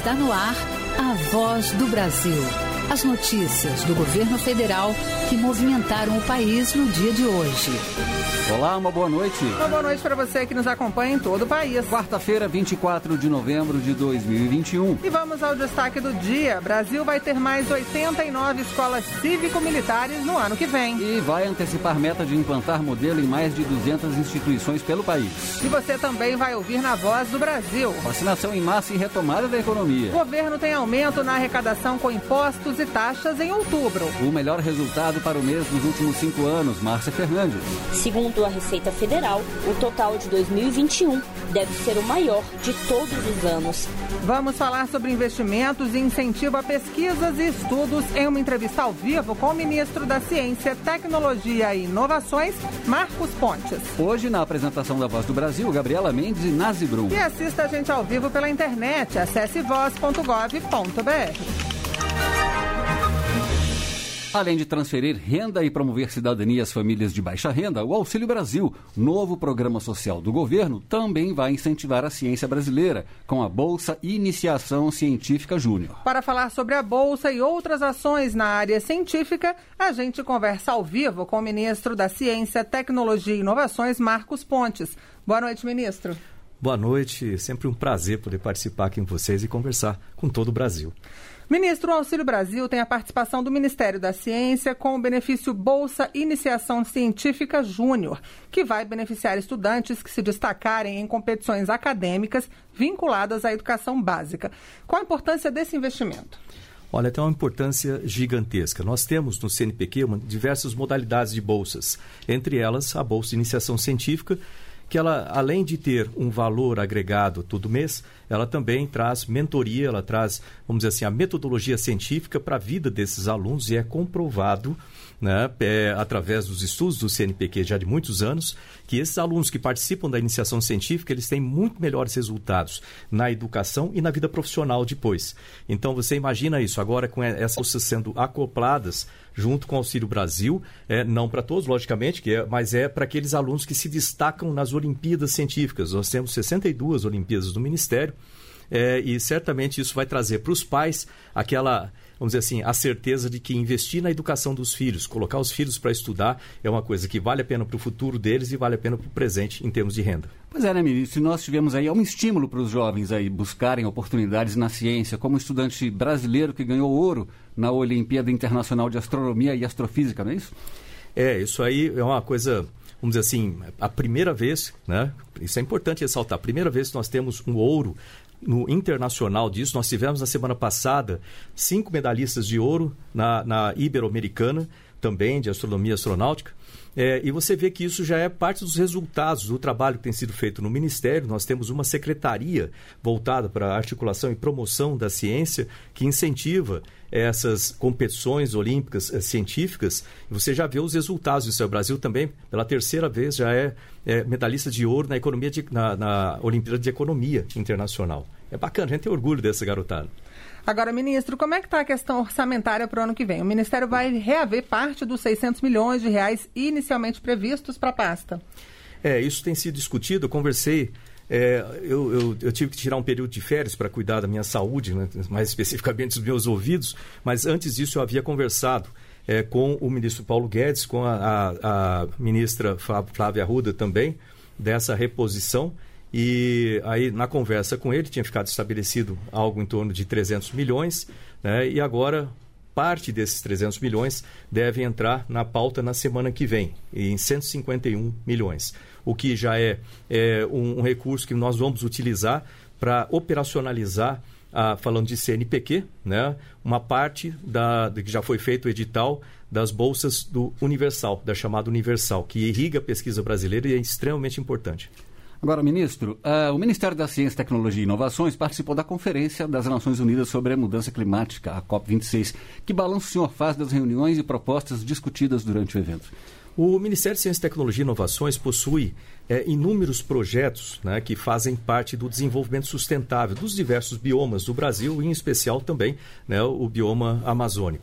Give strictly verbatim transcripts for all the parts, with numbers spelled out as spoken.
Está no ar a Voz do Brasil. As notícias do governo federal que movimentaram o país no dia de hoje. Olá, uma boa noite. Uma boa noite para você que nos acompanha em todo o país. Quarta-feira, vinte e quatro de novembro de dois mil e vinte e um. E vamos ao destaque do dia. Brasil vai ter mais oitenta e nove escolas cívico-militares no ano que vem. E vai antecipar meta de implantar modelo em mais de duzentas instituições pelo país. E você também vai ouvir na Voz do Brasil. Vacinação em massa e retomada da economia. O governo tem aumento na arrecadação com impostos e taxas em outubro. O melhor resultado para o mês dos últimos cinco anos, Márcia Fernandes. Segundo a Receita Federal, o total de dois mil e vinte e um deve ser o maior de todos os anos. Vamos falar sobre investimentos e incentivo a pesquisas e estudos em uma entrevista ao vivo com o ministro da Ciência, Tecnologia e Inovações, Marcos Pontes. Hoje, na apresentação da Voz do Brasil, Gabriela Mendes e Nazi Brum. E assista a gente ao vivo pela internet. Acesse voz ponto gov ponto br. Além de transferir renda e promover cidadania às famílias de baixa renda, o Auxílio Brasil, novo programa social do governo, também vai incentivar a ciência brasileira, com a Bolsa Iniciação Científica Júnior. Para falar sobre a Bolsa e outras ações na área científica, a gente conversa ao vivo com o ministro da Ciência, Tecnologia e Inovações, Marcos Pontes. Boa noite, ministro. Boa noite, sempre um prazer poder participar aqui com vocês e conversar com todo o Brasil. Ministro, o Auxílio Brasil tem a participação do Ministério da Ciência com o benefício Bolsa Iniciação Científica Júnior, que vai beneficiar estudantes que se destacarem em competições acadêmicas vinculadas à educação básica. Qual a importância desse investimento? Olha, tem uma importância gigantesca. Nós temos no C N P Q uma, diversas modalidades de bolsas, entre elas a Bolsa de Iniciação Científica, que ela, além de ter um valor agregado todo mês, ela também traz mentoria, ela traz, vamos dizer assim, a metodologia científica para a vida desses alunos e é comprovado, né, é, através dos estudos do C N P Q já de muitos anos, que esses alunos que participam da iniciação científica, eles têm muito melhores resultados na educação e na vida profissional depois. Então, você imagina isso, agora com essas bolsas sendo acopladas junto com o Auxílio Brasil, é, não para todos, logicamente, que é, mas é para aqueles alunos que se destacam nas Olimpíadas Científicas. Nós temos sessenta e duas Olimpíadas do Ministério, é, e certamente isso vai trazer para os pais aquela, vamos dizer assim, a certeza de que investir na educação dos filhos, colocar os filhos para estudar, é uma coisa que vale a pena para o futuro deles e vale a pena para o presente em termos de renda. Pois é, né, ministro? Nós tivemos aí um estímulo para os jovens aí buscarem oportunidades na ciência, como o estudante brasileiro que ganhou ouro na Olimpíada Internacional de Astronomia e Astrofísica, não é isso? É, isso aí é uma coisa, vamos dizer assim, a primeira vez, né? Isso é importante ressaltar, a primeira vez que nós temos um ouro no internacional disso. Nós tivemos na semana passada cinco medalhistas de ouro na, na Ibero-Americana, também de astronomia e astronáutica. É, e você vê que isso já é parte dos resultados do trabalho que tem sido feito no Ministério. Nós temos uma secretaria voltada para a articulação e promoção da ciência que incentiva essas competições olímpicas eh, científicas. Você já vê os resultados disso. O Brasil também, pela terceira vez, já é, é medalhista de ouro na, economia de, na, na Olimpíada de Economia Internacional. É bacana, a gente tem orgulho dessa garotada. Agora, ministro, como é que está a questão orçamentária para o ano que vem? O Ministério vai reaver parte dos seiscentos milhões de reais inicialmente previstos para a pasta? É, isso tem sido discutido. Eu conversei, é, eu, eu, eu tive que tirar um período de férias para cuidar da minha saúde, né, mais especificamente dos meus ouvidos, mas antes disso eu havia conversado é, com o ministro Paulo Guedes, com a, a, a ministra Flávia Arruda também, dessa reposição. E aí, na conversa com ele, tinha ficado estabelecido algo em torno de trezentos milhões, né? E agora, parte desses trezentos milhões deve entrar na pauta na semana que vem, em cento e cinquenta e um milhões, o que já é, é um, um recurso que nós vamos utilizar para operacionalizar, ah, falando de C N P Q, né? Uma parte da, de que já foi feito o edital das bolsas do Universal, da chamada Universal, que irriga a pesquisa brasileira e é extremamente importante. Agora, ministro, uh, o Ministério da Ciência, Tecnologia e Inovações participou da Conferência das Nações Unidas sobre a Mudança Climática, a COP vinte e seis. Que balanço o senhor faz das reuniões e propostas discutidas durante o evento? O Ministério de Ciência, Tecnologia e Inovações possui é, inúmeros projetos, né, que fazem parte do desenvolvimento sustentável dos diversos biomas do Brasil, em especial também, né, o bioma amazônico.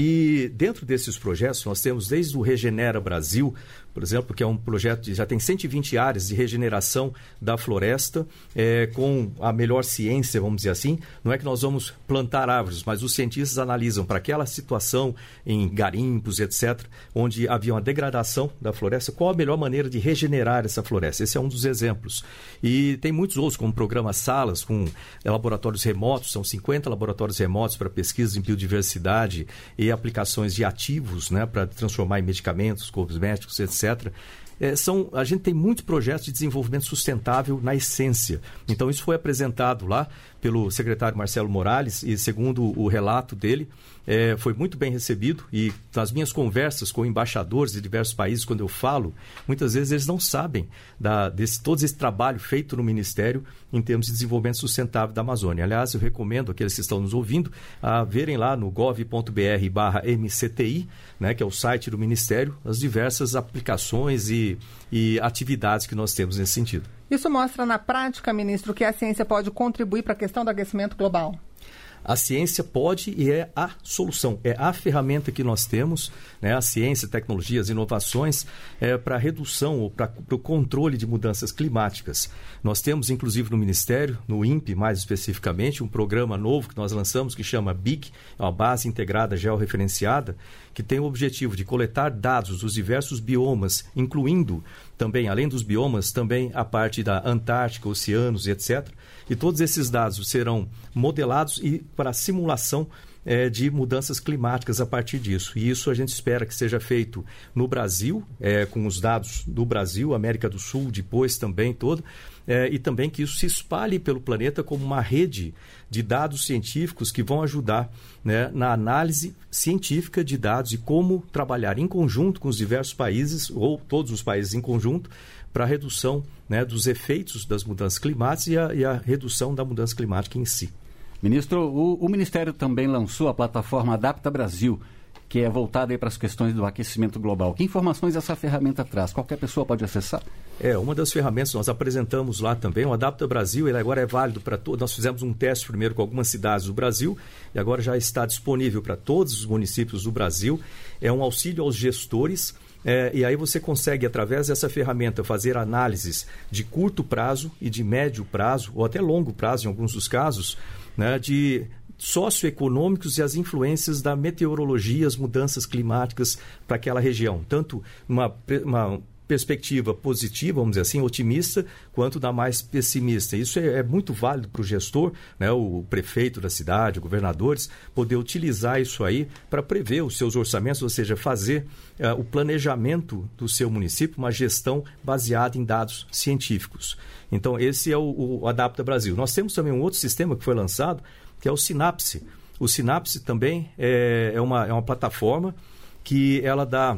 E dentro desses projetos nós temos desde o Regenera Brasil, por exemplo, que é um projeto que já tem cento e vinte áreas de regeneração da floresta, é, com a melhor ciência, vamos dizer assim. Não é que nós vamos plantar árvores, mas os cientistas analisam para aquela situação em garimpos, etcétera, onde havia uma degradação da floresta, qual a melhor maneira de regenerar essa floresta. Esse é um dos exemplos. E tem muitos outros, como o programa Salas, com laboratórios remotos, são cinquenta laboratórios remotos para pesquisa em biodiversidade e aplicações de ativos, né, para transformar em medicamentos, cosméticos, etcétera. É, são, a gente tem muitos projetos de desenvolvimento sustentável na essência. Então, isso foi apresentado lá pelo secretário Marcelo Morales e, segundo o relato dele, é, foi muito bem recebido. E nas minhas conversas com embaixadores de diversos países, quando eu falo, muitas vezes eles não sabem da, desse, todo esse trabalho feito no Ministério em termos de desenvolvimento sustentável da Amazônia. Aliás, eu recomendo aqueles que estão nos ouvindo a verem lá no gov ponto br barra M C T I, né, que é o site do Ministério, as diversas aplicações e, e atividades que nós temos nesse sentido. Isso mostra na prática, ministro, que a ciência pode contribuir para a questão do aquecimento global? A ciência pode e é a solução, é a ferramenta que nós temos, né, a ciência, tecnologias, inovações, é, para a redução ou para o controle de mudanças climáticas. Nós temos, inclusive, no Ministério, no INPE mais especificamente, um programa novo que nós lançamos que chama B I C, é uma Base Integrada Georreferenciada, que tem o objetivo de coletar dados dos diversos biomas, incluindo também, além dos biomas, também a parte da Antártica, oceanos, etcétera. E todos esses dados serão modelados e para simulação é, de mudanças climáticas a partir disso. E isso a gente espera que seja feito no Brasil, é, com os dados do Brasil, América do Sul, depois também todo, é, e também que isso se espalhe pelo planeta como uma rede de dados científicos que vão ajudar, né, na análise científica de dados e como trabalhar em conjunto com os diversos países, ou todos os países em conjunto, para a redução, né, dos efeitos das mudanças climáticas e a, e a redução da mudança climática em si. Ministro, o, o Ministério também lançou a plataforma Adapta Brasil, que é voltada aí para as questões do aquecimento global. Que informações essa ferramenta traz? Qualquer pessoa pode acessar? É, uma das ferramentas nós apresentamos lá também, o Adapta Brasil, ele agora é válido para todos. Nós fizemos um teste primeiro com algumas cidades do Brasil e agora já está disponível para todos os municípios do Brasil. É um auxílio aos gestores. É, e aí você consegue, através dessa ferramenta, fazer análises de curto prazo e de médio prazo, ou até longo prazo, em alguns dos casos, né, de socioeconômicos e as influências da meteorologia, as mudanças climáticas para aquela região. Tanto uma, uma perspectiva positiva, vamos dizer assim, otimista, quanto da mais pessimista. Isso é, é muito válido para o gestor, né, o prefeito da cidade, governadores, poder utilizar isso aí para prever os seus orçamentos, ou seja, fazer uh, o planejamento do seu município, uma gestão baseada em dados científicos. Então, esse é o, o Adapta Brasil. Nós temos também um outro sistema que foi lançado, que é o Sinapse. O Sinapse também é, é, uma, é uma plataforma que ela dá...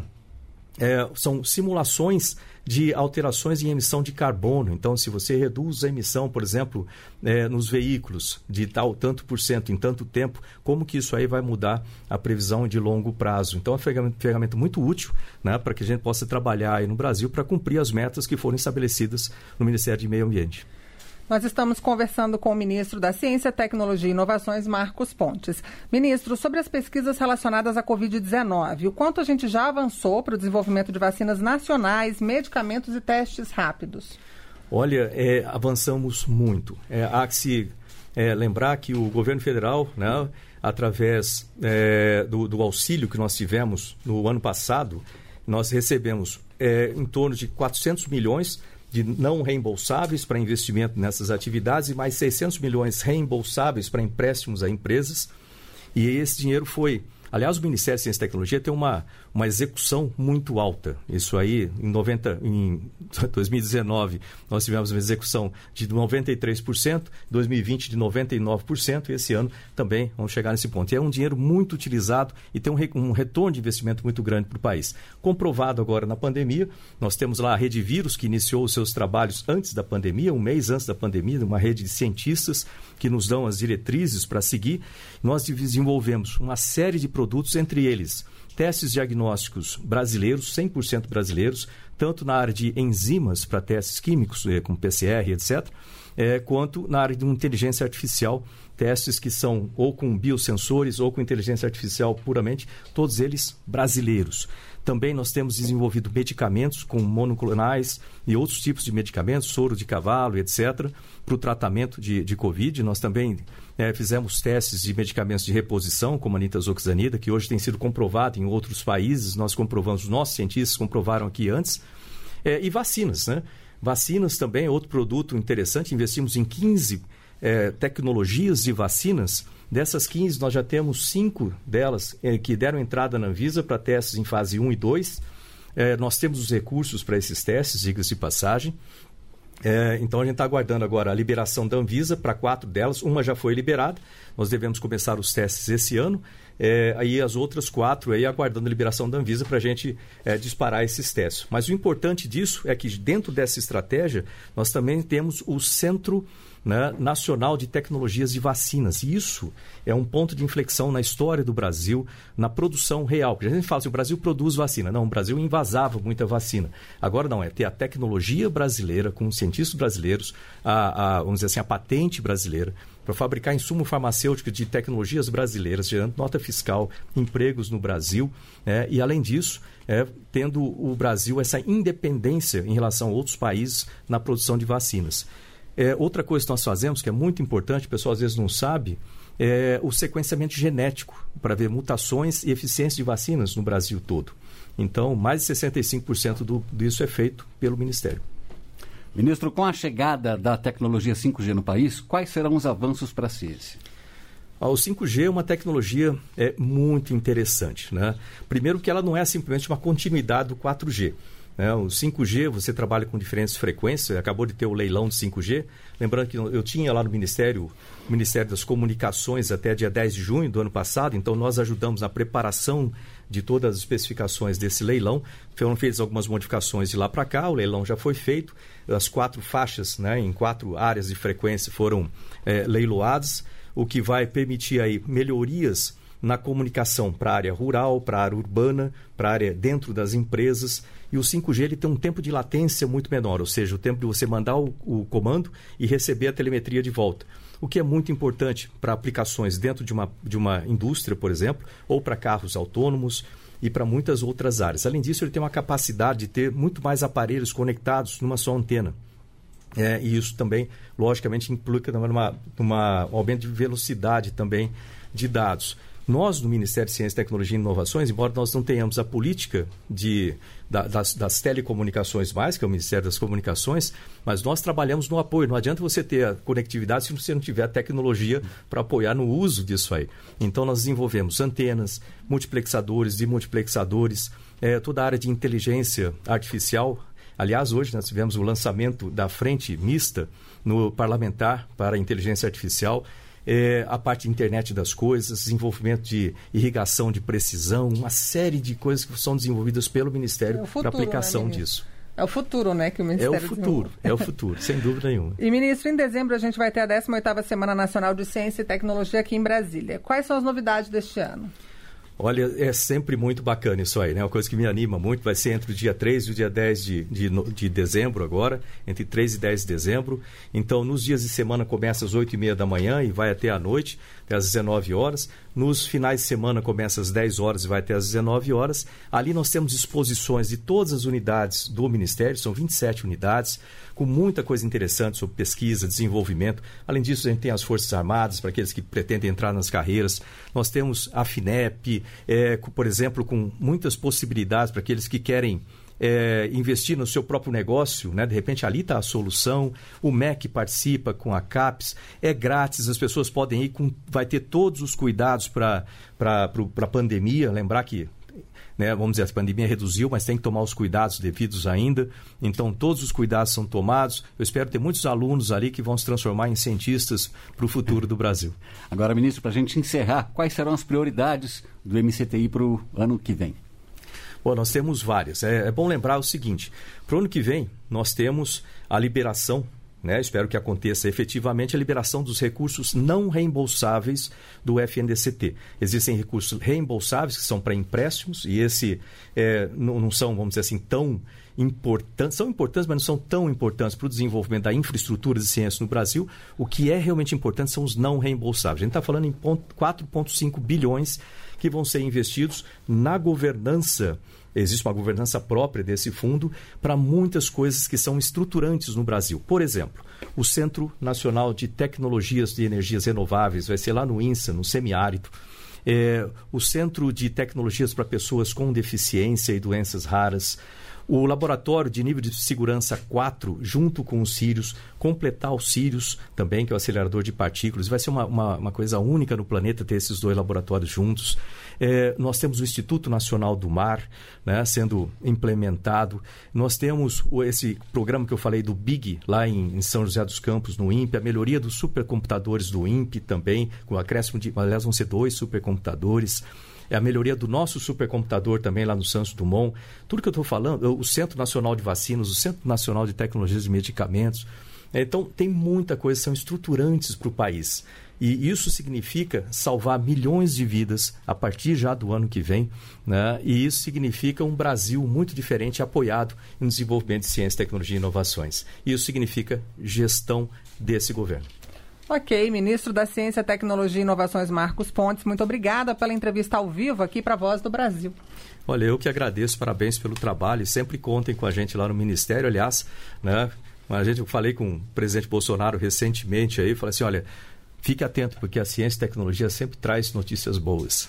É, são simulações de alterações em emissão de carbono. Então, se você reduz a emissão, por exemplo, é, nos veículos de tal tanto por cento em tanto tempo, como que isso aí vai mudar a previsão de longo prazo? Então, é uma ferramenta, ferramenta muito útil, né, para que a gente possa trabalhar aí no Brasil para cumprir as metas que foram estabelecidas no Ministério de Meio Ambiente. Nós estamos conversando com o ministro da Ciência, Tecnologia e Inovações, Marcos Pontes. Ministro, sobre as pesquisas relacionadas à covid dezenove, o quanto a gente já avançou para o desenvolvimento de vacinas nacionais, medicamentos e testes rápidos? Olha, é, avançamos muito. É, há que se é, lembrar que o governo federal, né, através é, do, do auxílio que nós tivemos no ano passado, nós recebemos é, em torno de quatrocentos milhões de não reembolsáveis para investimento nessas atividades e mais seiscentos milhões reembolsáveis para empréstimos a empresas. E esse dinheiro foi... Aliás, o Ministério da Ciência e Tecnologia tem uma, uma execução muito alta. Isso aí, em, noventa, em dois mil e dezenove, nós tivemos uma execução de noventa e três por cento, em dois mil e vinte de noventa e nove por cento, e esse ano também vamos chegar nesse ponto. E é um dinheiro muito utilizado e tem um, re, um retorno de investimento muito grande para o país. Comprovado agora na pandemia, nós temos lá a Rede Vírus, que iniciou os seus trabalhos antes da pandemia, um mês antes da pandemia, uma rede de cientistas que nos dão as diretrizes para seguir. Nós desenvolvemos uma série de produtos, entre eles testes diagnósticos brasileiros, cem por cento brasileiros, tanto na área de enzimas para testes químicos, como P C R, etcétera, é, quanto na área de inteligência artificial, testes que são ou com biosensores ou com inteligência artificial puramente, todos eles brasileiros. Também nós temos desenvolvido medicamentos com monoclonais e outros tipos de medicamentos, soro de cavalo, etcétera, para o tratamento de, de Covid. Nós também é, fizemos testes de medicamentos de reposição, como a nitazoxanida, que hoje tem sido comprovado em outros países. Nós comprovamos, os nossos cientistas comprovaram aqui antes. É, e vacinas, né? Vacinas também é outro produto interessante. Investimos em quinze é, tecnologias de vacinas. Dessas quinze, nós já temos cinco delas eh, que deram entrada na Anvisa para testes em fase um e dois. Eh, nós temos os recursos para esses testes, diga-se de passagem. Eh, então, a gente está aguardando agora a liberação da Anvisa para quatro delas. Uma já foi liberada. Nós devemos começar os testes esse ano. Eh, aí as outras quatro aí aguardando a liberação da Anvisa para a gente eh, disparar esses testes. Mas o importante disso é que dentro dessa estratégia, nós também temos o Centro Né, Nacional de Tecnologias de Vacinas. E isso é um ponto de inflexão na história do Brasil, na produção real. Porque a gente fala assim, o Brasil produz vacina. Não, o Brasil invasava muita vacina. Agora não, é ter a tecnologia brasileira, com os cientistas brasileiros, a, a, vamos dizer assim, a patente brasileira, para fabricar insumo farmacêutico de tecnologias brasileiras, gerando nota fiscal, empregos no Brasil, né, e além disso, é, tendo o Brasil essa independência em relação a outros países na produção de vacinas. É, outra coisa que nós fazemos, que é muito importante, o pessoal às vezes não sabe, é o sequenciamento genético para ver mutações e eficiência de vacinas no Brasil todo. Então, mais de sessenta e cinco por cento do, disso é feito pelo Ministério. Ministro, com a chegada da tecnologia cinco G no país, quais serão os avanços para a ciência? Ah, o cinco G é uma tecnologia é, muito interessante, né? Primeiro que ela não é simplesmente uma continuidade do quatro G. É, o cinco G, você trabalha com diferentes frequências, acabou de ter o leilão de cinco G. Lembrando que eu tinha lá no Ministério, o Ministério das Comunicações até dia dez de junho do ano passado, então nós ajudamos na preparação de todas as especificações desse leilão. Foram feitas algumas modificações de lá para cá, o leilão já foi feito, as quatro faixas, né, em quatro áreas de frequência foram é, leiloadas, o que vai permitir aí melhorias na comunicação para a área rural, para a área urbana, para a área dentro das empresas. E o cinco G ele tem um tempo de latência muito menor, ou seja, o tempo de você mandar o, o comando e receber a telemetria de volta. O que é muito importante para aplicações dentro de uma, de uma indústria, por exemplo, ou para carros autônomos e para muitas outras áreas. Além disso, ele tem uma capacidade de ter muito mais aparelhos conectados numa só antena. É, e isso também, logicamente, implica numa, numa, um aumento de velocidade também de dados. Nós, no Ministério de Ciência, Tecnologia e Inovações, embora nós não tenhamos a política de, da, das, das telecomunicações mais, que é o Ministério das Comunicações, mas nós trabalhamos no apoio. Não adianta você ter a conectividade se você não tiver a tecnologia para apoiar no uso disso aí. Então, nós desenvolvemos antenas, multiplexadores, demultiplexadores, é, toda a área de inteligência artificial. Aliás, hoje nós tivemos o lançamento da frente mista no parlamentar para a inteligência artificial. É, a parte de internet das coisas, desenvolvimento de irrigação de precisão, uma série de coisas que são desenvolvidas pelo Ministério é para aplicação, né, disso. É o futuro, né, que o Ministério É o futuro, é o futuro, sem dúvida nenhuma. E, ministro, em dezembro a gente vai ter a décima oitava Semana Nacional de Ciência e Tecnologia aqui em Brasília. Quais são as novidades deste ano? Olha, é sempre muito bacana isso aí, né? Uma coisa que me anima muito, vai ser entre o dia três e o dia dez de, de, de dezembro agora, entre três e dez de dezembro. Então, nos dias de semana começa às oito e meia da manhã e vai até à noite, até às dezenove horas. Nos finais de semana começa às dez horas e vai até às dezenove horas. Ali nós temos exposições de todas as unidades do Ministério, são vinte e sete unidades, com muita coisa interessante sobre pesquisa, desenvolvimento. Além disso, a gente tem as Forças Armadas, para aqueles que pretendem entrar nas carreiras. Nós temos a FINEP, é, por exemplo, com muitas possibilidades para aqueles que querem é, investir no seu próprio negócio, né? De repente ali está a solução. O M E C participa com a CAPES, é grátis, as pessoas podem ir, com, vai ter todos os cuidados para a pandemia. Lembrar que, né, vamos dizer, a pandemia reduziu, mas tem que tomar os cuidados devidos ainda. Então, todos os cuidados são tomados. Eu espero ter muitos alunos ali que vão se transformar em cientistas para o futuro do Brasil. Agora, ministro, para a gente encerrar, quais serão as prioridades do M C T I para o ano que vem? Bom, nós temos várias. É, é bom lembrar o seguinte, para o ano que vem, nós temos a liberação né, espero que aconteça efetivamente, a liberação dos recursos não reembolsáveis do F N D C T. Existem recursos reembolsáveis que são para empréstimos e esse é, não, não são, vamos dizer assim, tão importantes, são importantes, mas não são tão importantes para o desenvolvimento da infraestrutura de ciência no Brasil. O que é realmente importante são os não reembolsáveis. A gente está falando em quatro vírgula cinco bilhões que vão ser investidos na governança. Existe uma governança própria desse fundo para muitas coisas que são estruturantes no Brasil. Por exemplo, o Centro Nacional de Tecnologias de Energias Renováveis vai ser lá no INSA, no semiárido. É, o Centro de Tecnologias para Pessoas com Deficiência e Doenças Raras. O Laboratório de Nível de Segurança quatro, junto com o Sirius, completar o Sirius também, que é o acelerador de partículas. Vai ser uma, uma, uma coisa única no planeta ter esses dois laboratórios juntos. É, nós temos o Instituto Nacional do Mar, né, sendo implementado. Nós temos o, esse programa que eu falei do BIG, lá em, em São José dos Campos, no INPE, a melhoria dos supercomputadores do INPE também, com o acréscimo de, aliás, vão ser dois supercomputadores. É a melhoria do nosso supercomputador também lá no Santos Dumont. Tudo que eu estou falando, o Centro Nacional de Vacinas, o Centro Nacional de Tecnologias e Medicamentos. Então, tem muita coisa, são estruturantes para o país. E isso significa salvar milhões de vidas a partir já do ano que vem, né? E isso significa um Brasil muito diferente, apoiado em desenvolvimento de ciência, tecnologia e inovações. E isso significa gestão desse governo. Ok, ministro da Ciência, Tecnologia e Inovações, Marcos Pontes, muito obrigada pela entrevista ao vivo aqui para a Voz do Brasil. Olha, eu que agradeço, parabéns pelo trabalho, sempre contem com a gente lá no Ministério, aliás, né? A gente, eu falei com o presidente Bolsonaro recentemente aí, falei assim, olha, fique atento, porque a ciência e tecnologia sempre traz notícias boas.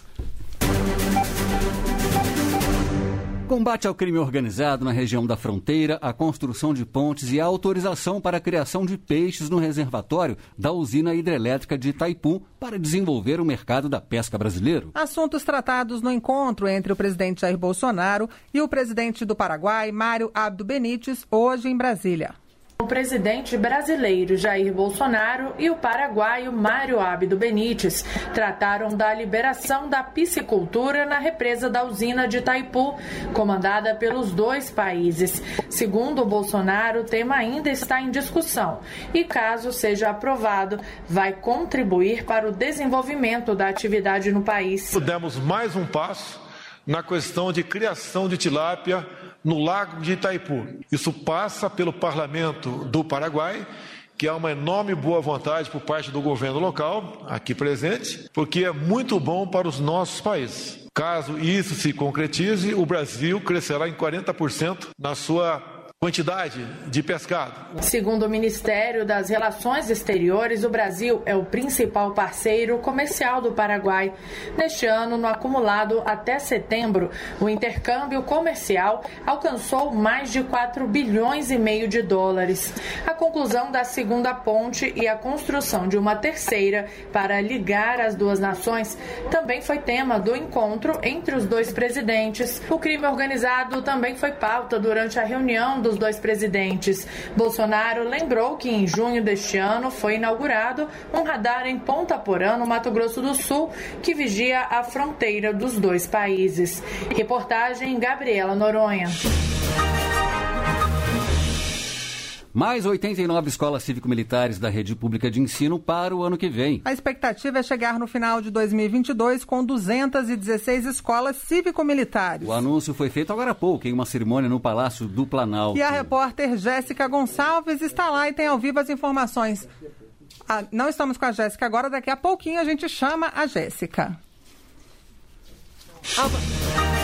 Combate ao crime organizado na região da fronteira, a construção de pontes e a autorização para a criação de peixes no reservatório da usina hidrelétrica de Itaipu para desenvolver o mercado da pesca brasileiro. Assuntos tratados no encontro entre o presidente Jair Bolsonaro e o presidente do Paraguai, Mário Abdo Benítez, hoje em Brasília. O presidente brasileiro Jair Bolsonaro e o paraguaio Mário Abdo Benítez trataram da liberação da piscicultura na represa da usina de Itaipu, comandada pelos dois países. Segundo o Bolsonaro, o tema ainda está em discussão e, caso seja aprovado, vai contribuir para o desenvolvimento da atividade no país. Demos mais um passo na questão de criação de tilápia no Lago de Itaipu. Isso passa pelo Parlamento do Paraguai, que há uma enorme boa vontade por parte do governo local, aqui presente, porque é muito bom para os nossos países. Caso isso se concretize, o Brasil crescerá em quarenta por cento na sua quantidade de pescado. Segundo o Ministério das Relações Exteriores, o Brasil é o principal parceiro comercial do Paraguai. Neste ano, no acumulado até setembro, o intercâmbio comercial alcançou mais de quatro bilhões e meio de dólares. A conclusão da segunda ponte e a construção de uma terceira para ligar as duas nações também foi tema do encontro entre os dois presidentes. O crime organizado também foi pauta durante a reunião dos dois presidentes. Bolsonaro lembrou que em junho deste ano foi inaugurado um radar em Ponta Porã, no Mato Grosso do Sul, que vigia a fronteira dos dois países. Reportagem Gabriela Noronha. Mais oitenta e nove escolas cívico-militares da rede pública de ensino para o ano que vem. A expectativa é chegar no final de dois mil e vinte e dois com duzentas e dezesseis escolas cívico-militares. O anúncio foi feito agora há pouco, em uma cerimônia no Palácio do Planalto. E a repórter Jéssica Gonçalves está lá e tem ao vivo as informações. Ah, não estamos com a Jéssica agora, daqui a pouquinho a gente chama a Jéssica. A...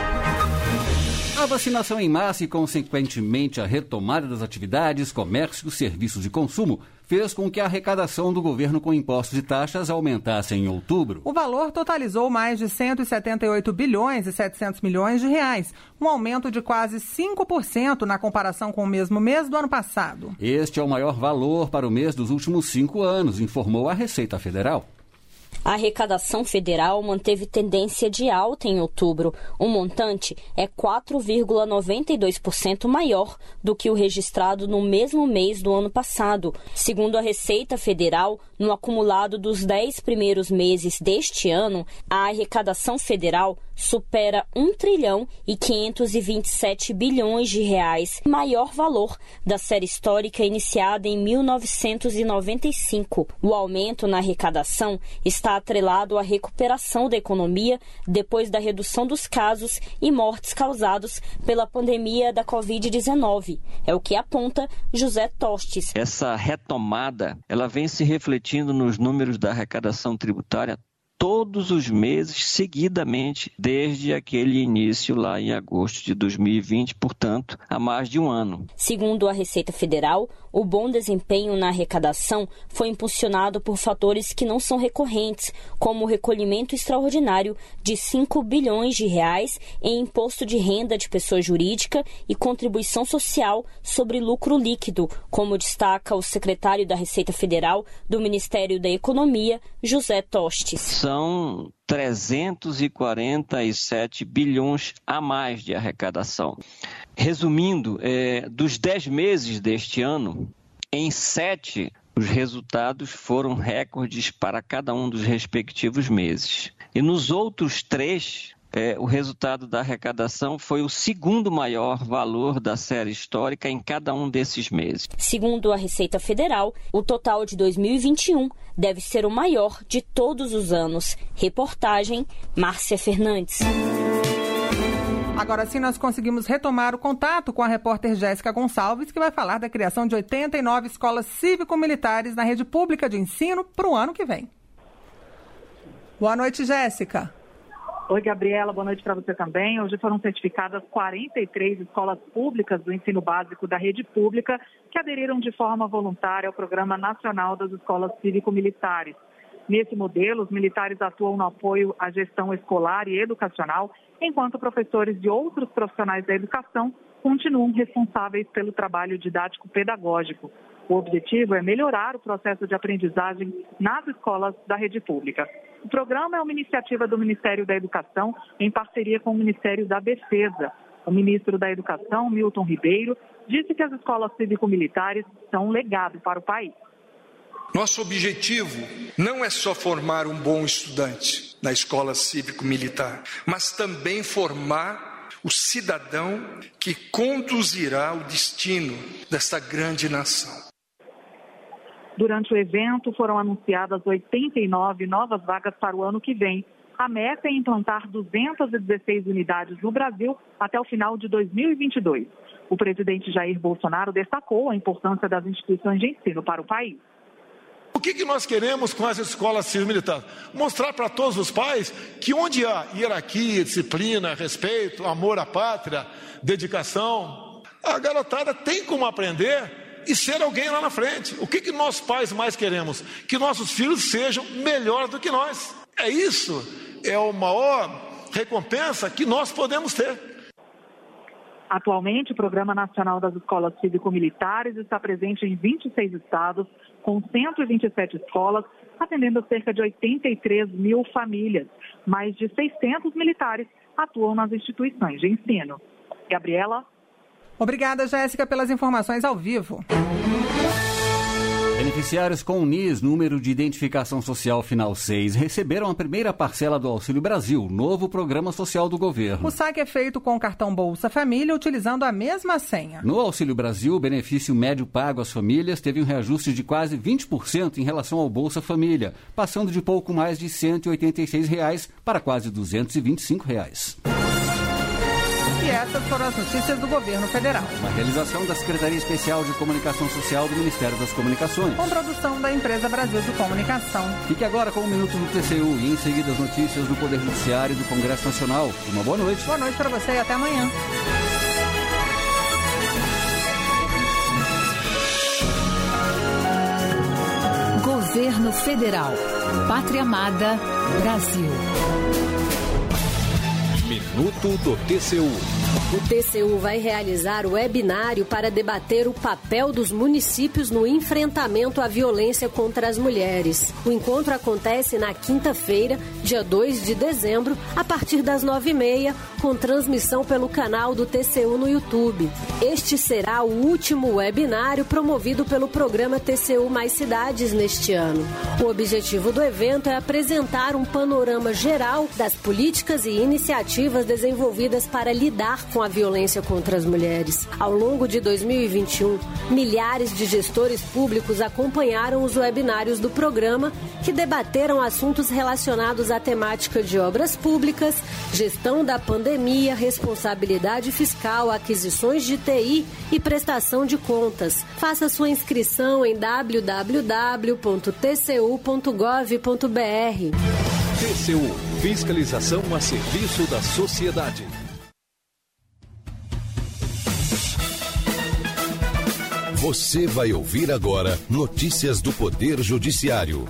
A vacinação em massa e, consequentemente, a retomada das atividades, comércio, serviços e consumo fez com que a arrecadação do governo com impostos e taxas aumentasse em outubro. O valor totalizou mais de cento e setenta e oito bilhões e setecentos milhões de reais, um aumento de quase cinco por cento na comparação com o mesmo mês do ano passado. Este é o maior valor para o mês dos últimos cinco anos, informou a Receita Federal. A arrecadação federal manteve tendência de alta em outubro. O montante é quatro vírgula noventa e dois por cento maior do que o registrado no mesmo mês do ano passado. Segundo a Receita Federal, no acumulado dos dez primeiros meses deste ano, a arrecadação federal supera um trilhão e quinhentos e vinte e sete bilhões de reais, maior valor da série histórica iniciada em mil novecentos e noventa e cinco. O aumento na arrecadação está atrelado à recuperação da economia depois da redução dos casos e mortes causados pela pandemia da covid dezenove. É o que aponta José Tostes. Essa retomada, ela vem se refletindo nos números da arrecadação tributária todos os meses, seguidamente, desde aquele início lá em agosto de dois mil e vinte, portanto, há mais de um ano. Segundo a Receita Federal, o bom desempenho na arrecadação foi impulsionado por fatores que não são recorrentes, como o recolhimento extraordinário de cinco bilhões de reais em imposto de renda de pessoa jurídica e contribuição social sobre lucro líquido, como destaca o secretário da Receita Federal do Ministério da Economia, José Tostes. São trezentos e quarenta e sete bilhões a mais de arrecadação. Resumindo, é, dos dez meses deste ano, em sete, os resultados foram recordes para cada um dos respectivos meses. E nos outros três, é, o resultado da arrecadação foi o segundo maior valor da série histórica em cada um desses meses. Segundo a Receita Federal, o total de dois mil e vinte e um deve ser o maior de todos os anos. Reportagem, Márcia Fernandes. Agora sim, nós conseguimos retomar o contato com a repórter Jéssica Gonçalves, que vai falar da criação de oitenta e nove escolas cívico-militares na rede pública de ensino para o ano que vem. Boa noite, Jéssica. Oi, Gabriela, boa noite para você também. Hoje foram certificadas quarenta e três escolas públicas do ensino básico da rede pública que aderiram de forma voluntária ao Programa Nacional das Escolas Cívico-Militares. Nesse modelo, os militares atuam no apoio à gestão escolar e educacional, enquanto professores de outros profissionais da educação continuam responsáveis pelo trabalho didático-pedagógico. O objetivo é melhorar o processo de aprendizagem nas escolas da rede pública. O programa é uma iniciativa do Ministério da Educação em parceria com o Ministério da Defesa. O ministro da Educação, Milton Ribeiro, disse que as escolas cívico-militares são um legado para o país. Nosso objetivo não é só formar um bom estudante na escola cívico-militar, mas também formar o cidadão que conduzirá o destino desta grande nação. Durante o evento, foram anunciadas oitenta e nove novas vagas para o ano que vem. A meta é implantar duzentas e dezesseis unidades no Brasil até o final de dois mil e vinte e dois. O presidente Jair Bolsonaro destacou a importância das instituições de ensino para o país. O que, que nós queremos com as escolas cívico-militares? Mostrar para todos os pais que onde há hierarquia, disciplina, respeito, amor à pátria, dedicação, a garotada tem como aprender e ser alguém lá na frente. O que, que nós pais mais queremos? Que nossos filhos sejam melhores do que nós. É isso, é a maior recompensa que nós podemos ter. Atualmente, o Programa Nacional das Escolas Cívico-Militares está presente em vinte e seis estados, com cento e vinte e sete escolas, atendendo cerca de oitenta e três mil famílias. Mais de seiscentos militares atuam nas instituições de ensino. Gabriela. Obrigada, Jéssica, pelas informações ao vivo. Beneficiários com o N I S, número de identificação social final seis, receberam a primeira parcela do Auxílio Brasil, novo programa social do governo. O saque é feito com o cartão Bolsa Família, utilizando a mesma senha. No Auxílio Brasil, o benefício médio pago às famílias teve um reajuste de quase vinte por cento em relação ao Bolsa Família, passando de pouco mais de cento e oitenta e seis reais para quase duzentos e vinte e cinco reais. E essas foram as notícias do governo federal. Uma realização da Secretaria Especial de Comunicação Social do Ministério das Comunicações. Com produção da Empresa Brasil de Comunicação. Fique agora com um minuto do T C U e em seguida as notícias do Poder Judiciário e do Congresso Nacional. Uma boa noite. Boa noite para você e até amanhã. Governo Federal. Pátria Amada, Brasil. Minuto do T C U. O T C U vai realizar o webinário para debater o papel dos municípios no enfrentamento à violência contra as mulheres. O encontro acontece na quinta-feira, dia dois de dezembro, a partir das nove e meia, com transmissão pelo canal do T C U no YouTube. Este será o último webinário promovido pelo programa T C U Mais Cidades neste ano. O objetivo do evento é apresentar um panorama geral das políticas e iniciativas desenvolvidas para lidar com a violência contra as mulheres. Ao longo de dois mil e vinte e um, milhares de gestores públicos acompanharam os webinários do programa, que debateram assuntos relacionados à temática de obras públicas, gestão da pandemia, responsabilidade fiscal, aquisições de T I e prestação de contas. Faça sua inscrição em w w w ponto t c u ponto gov ponto b r. T C U, fiscalização a serviço da sociedade. Você vai ouvir agora notícias do Poder Judiciário.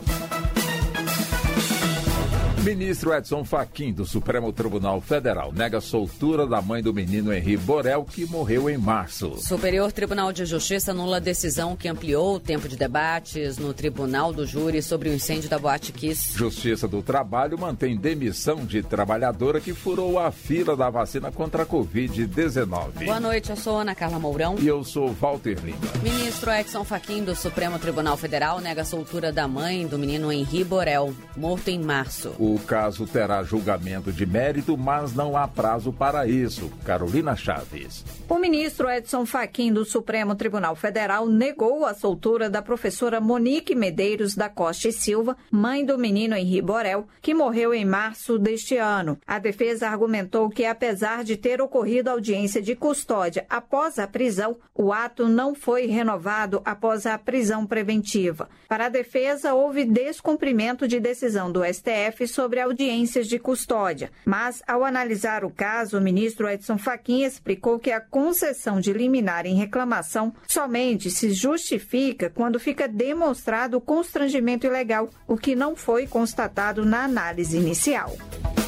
Ministro Edson Fachin, do Supremo Tribunal Federal, nega a soltura da mãe do menino Henri Borel, que morreu em março. Superior Tribunal de Justiça anula a decisão que ampliou o tempo de debates no Tribunal do Júri sobre o incêndio da Boate Kiss. Justiça do Trabalho mantém demissão de trabalhadora que furou a fila da vacina contra a covid dezenove. Boa noite, eu sou Ana Carla Mourão. E eu sou Walter Lima. Ministro Edson Fachin, do Supremo Tribunal Federal, nega a soltura da mãe do menino Henri Borel, morto em março. O caso terá julgamento de mérito, mas não há prazo para isso. Carolina Chaves. O ministro Edson Fachin, do Supremo Tribunal Federal, negou a soltura da professora Monique Medeiros da Costa e Silva, mãe do menino Henri Borel, que morreu em março deste ano. A defesa argumentou que, apesar de ter ocorrido audiência de custódia após a prisão, o ato não foi renovado após a prisão preventiva. Para a defesa, houve descumprimento de decisão do S T F sobre sobre audiências de custódia. Mas, ao analisar o caso, o ministro Edson Fachin explicou que a concessão de liminar em reclamação somente se justifica quando fica demonstrado o constrangimento ilegal, o que não foi constatado na análise inicial.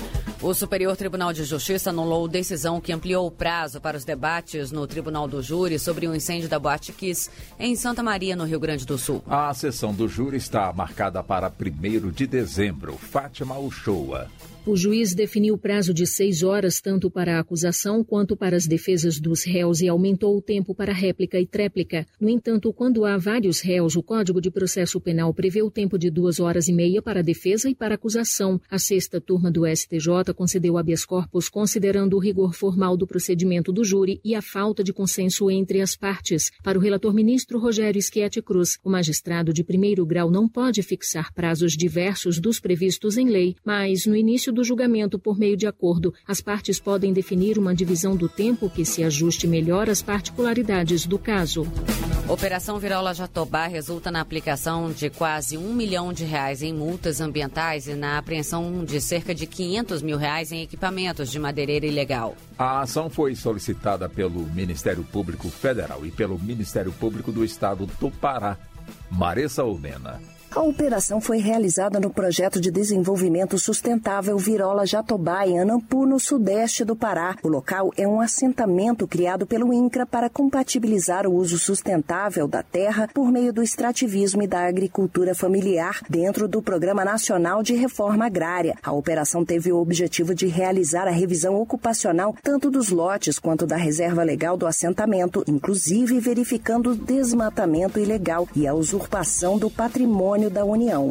O Superior Tribunal de Justiça anulou decisão que ampliou o prazo para os debates no Tribunal do Júri sobre o incêndio da Boate Kiss em Santa Maria, no Rio Grande do Sul. A sessão do júri está marcada para primeiro de dezembro. Fátima Uchoa. O juiz definiu o prazo de seis horas tanto para a acusação quanto para as defesas dos réus e aumentou o tempo para réplica e tréplica. No entanto, quando há vários réus, o Código de Processo Penal prevê o tempo de duas horas e meia para a defesa e para a acusação. A sexta turma do S T J concedeu habeas corpus considerando o rigor formal do procedimento do júri e a falta de consenso entre as partes. Para o relator ministro Rogério Schietti Cruz, o magistrado de primeiro grau não pode fixar prazos diversos dos previstos em lei, mas no início do julgamento por meio de acordo, as partes podem definir uma divisão do tempo que se ajuste melhor às particularidades do caso. Operação Virola Jatobá resulta na aplicação de quase um milhão de reais em multas ambientais e na apreensão de cerca de quinhentos mil reais em equipamentos de madeireira ilegal. A ação foi solicitada pelo Ministério Público Federal e pelo Ministério Público do Estado do Pará. Maressa Olmena. A operação foi realizada no projeto de desenvolvimento sustentável Virola Jatobá, em Anampu, no sudeste do Pará. O local é um assentamento criado pelo INCRA para compatibilizar o uso sustentável da terra por meio do extrativismo e da agricultura familiar dentro do Programa Nacional de Reforma Agrária. A operação teve o objetivo de realizar a revisão ocupacional tanto dos lotes quanto da reserva legal do assentamento, inclusive verificando o desmatamento ilegal e a usurpação do patrimônio da União.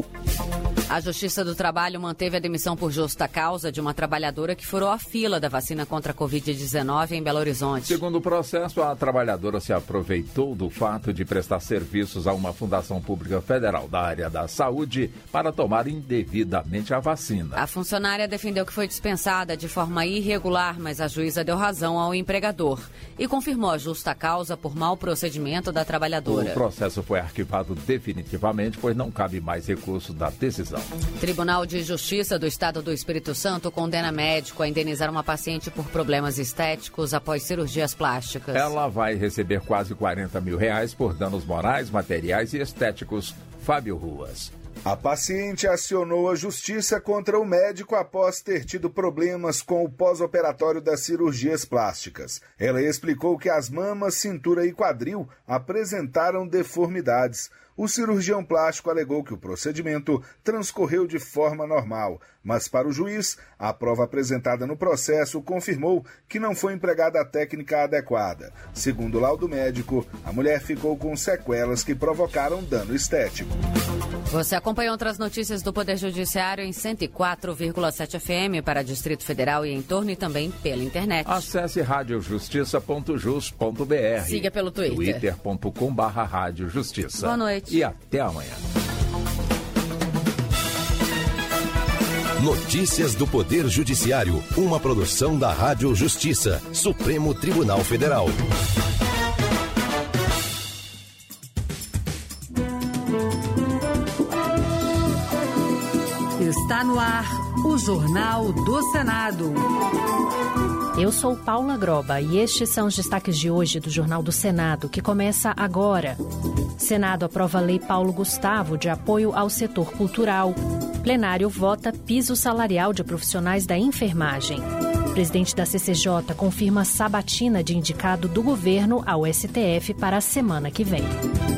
A Justiça do Trabalho manteve a demissão por justa causa de uma trabalhadora que furou a fila da vacina contra a covid dezenove em Belo Horizonte. Segundo o processo, a trabalhadora se aproveitou do fato de prestar serviços a uma fundação pública federal da área da saúde para tomar indevidamente a vacina. A funcionária defendeu que foi dispensada de forma irregular, mas a juíza deu razão ao empregador e confirmou a justa causa por mau procedimento da trabalhadora. O processo foi arquivado definitivamente, pois não cabe mais recurso da decisão. Tribunal de Justiça do Estado do Espírito Santo condena médico a indenizar uma paciente por problemas estéticos após cirurgias plásticas. Ela vai receber quase quarenta mil reais por danos morais, materiais e estéticos. Fábio Ruas. A paciente acionou a justiça contra o médico após ter tido problemas com o pós-operatório das cirurgias plásticas. Ela explicou que as mamas, cintura e quadril apresentaram deformidades. O cirurgião plástico alegou que o procedimento transcorreu de forma normal, mas para o juiz, a prova apresentada no processo confirmou que não foi empregada a técnica adequada. Segundo o laudo médico, a mulher ficou com sequelas que provocaram dano estético. Você acompanha outras notícias do Poder Judiciário em cento e quatro vírgula sete F M para Distrito Federal e em torno e também pela internet. Acesse rádio justiça ponto jus ponto b r. Siga pelo Twitter. twitter ponto com barra rádio justiça. Boa noite. E até amanhã. Notícias do Poder Judiciário, uma produção da Rádio Justiça, Supremo Tribunal Federal. Está no ar o Jornal do Senado. Eu sou Paula Groba e estes são os destaques de hoje do Jornal do Senado, que começa agora. Senado aprova a Lei Paulo Gustavo de apoio ao setor cultural. Plenário vota piso salarial de profissionais da enfermagem. O presidente da C C J confirma sabatina de indicado do governo ao S T F para a semana que vem.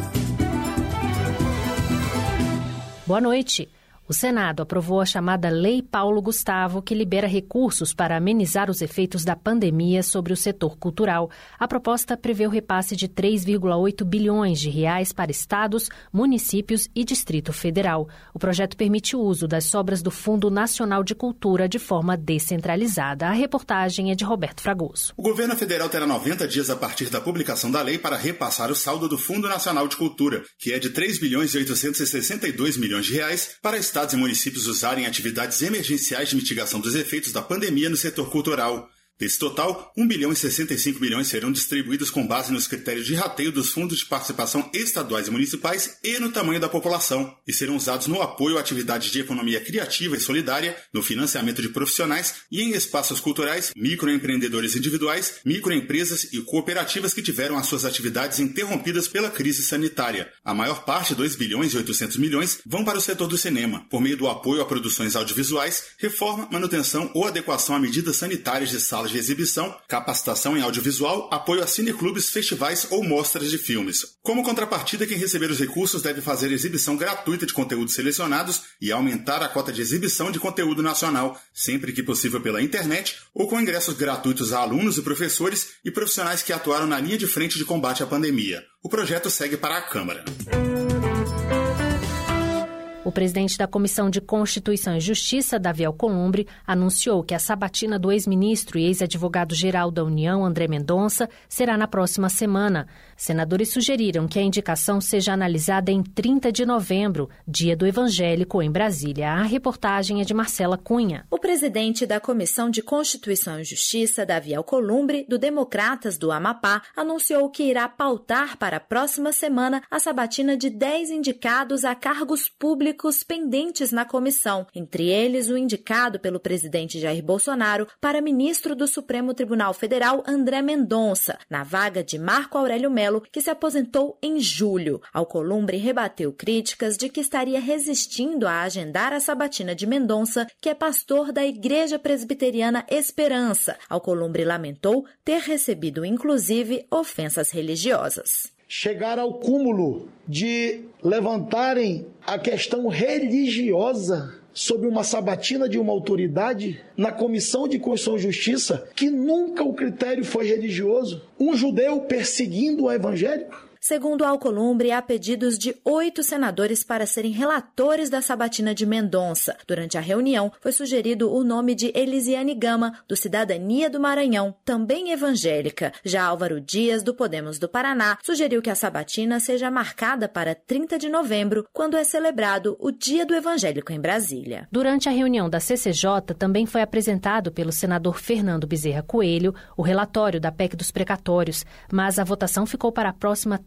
Boa noite. O Senado aprovou a chamada Lei Paulo Gustavo, que libera recursos para amenizar os efeitos da pandemia sobre o setor cultural. A proposta prevê o repasse de três vírgula oito bilhões de reais para estados, municípios e Distrito Federal. O projeto permite o uso das sobras do Fundo Nacional de Cultura de forma descentralizada. A reportagem é de Roberto Fragoso. O governo federal terá noventa dias a partir da publicação da lei para repassar o saldo do Fundo Nacional de Cultura, que é de três bilhões e oitocentos e sessenta e dois milhões de reais, para estados Estados e municípios usarem atividades emergenciais de mitigação dos efeitos da pandemia no setor cultural. Desse total, um bilhão e sessenta e cinco milhões serão distribuídos com base nos critérios de rateio dos fundos de participação estaduais e municipais e no tamanho da população, e serão usados no apoio a atividades de economia criativa e solidária, no financiamento de profissionais e em espaços culturais, microempreendedores individuais, microempresas e cooperativas que tiveram as suas atividades interrompidas pela crise sanitária. A maior parte, dois bilhões e oitocentos milhões, vão para o setor do cinema, por meio do apoio a produções audiovisuais, reforma, manutenção ou adequação a medidas sanitárias de salas de exibição, capacitação em audiovisual, apoio a cineclubes, festivais ou mostras de filmes. Como contrapartida, quem receber os recursos deve fazer exibição gratuita de conteúdos selecionados e aumentar a cota de exibição de conteúdo nacional, sempre que possível pela internet, ou com ingressos gratuitos a alunos e professores e profissionais que atuaram na linha de frente de combate à pandemia. O projeto segue para a Câmara. O presidente da Comissão de Constituição e Justiça, Davi Alcolumbre, anunciou que a sabatina do ex-ministro e ex-advogado-geral da União, André Mendonça, será na próxima semana. Senadores sugeriram que a indicação seja analisada em trinta de novembro, dia do evangélico, em Brasília. A reportagem é de Marcela Cunha. O presidente da Comissão de Constituição e Justiça, Davi Alcolumbre, do Democratas do Amapá, anunciou que irá pautar para a próxima semana a sabatina de dez indicados a cargos públicos pendentes na comissão, entre eles o indicado pelo presidente Jair Bolsonaro para ministro do Supremo Tribunal Federal, André Mendonça, na vaga de Marco Aurélio Melo, que se aposentou em julho. Alcolumbre rebateu críticas de que estaria resistindo a agendar a sabatina de Mendonça, que é pastor da Igreja Presbiteriana Esperança. Alcolumbre lamentou ter recebido, inclusive, ofensas religiosas. Chegar ao cúmulo de levantarem a questão religiosa sob uma sabatina de uma autoridade na Comissão de Constituição e Justiça, que nunca o critério foi religioso. Um judeu perseguindo o evangélico? Segundo Alcolumbre, há pedidos de oito senadores para serem relatores da sabatina de Mendonça. Durante a reunião, foi sugerido o nome de Elisiane Gama, do Cidadania do Maranhão, também evangélica. Já Álvaro Dias, do Podemos do Paraná, sugeriu que a sabatina seja marcada para trinta de novembro, quando é celebrado o Dia do Evangélico em Brasília. Durante a reunião da C C J, também foi apresentado pelo senador Fernando Bezerra Coelho o relatório da P E C dos precatórios, mas a votação ficou para a próxima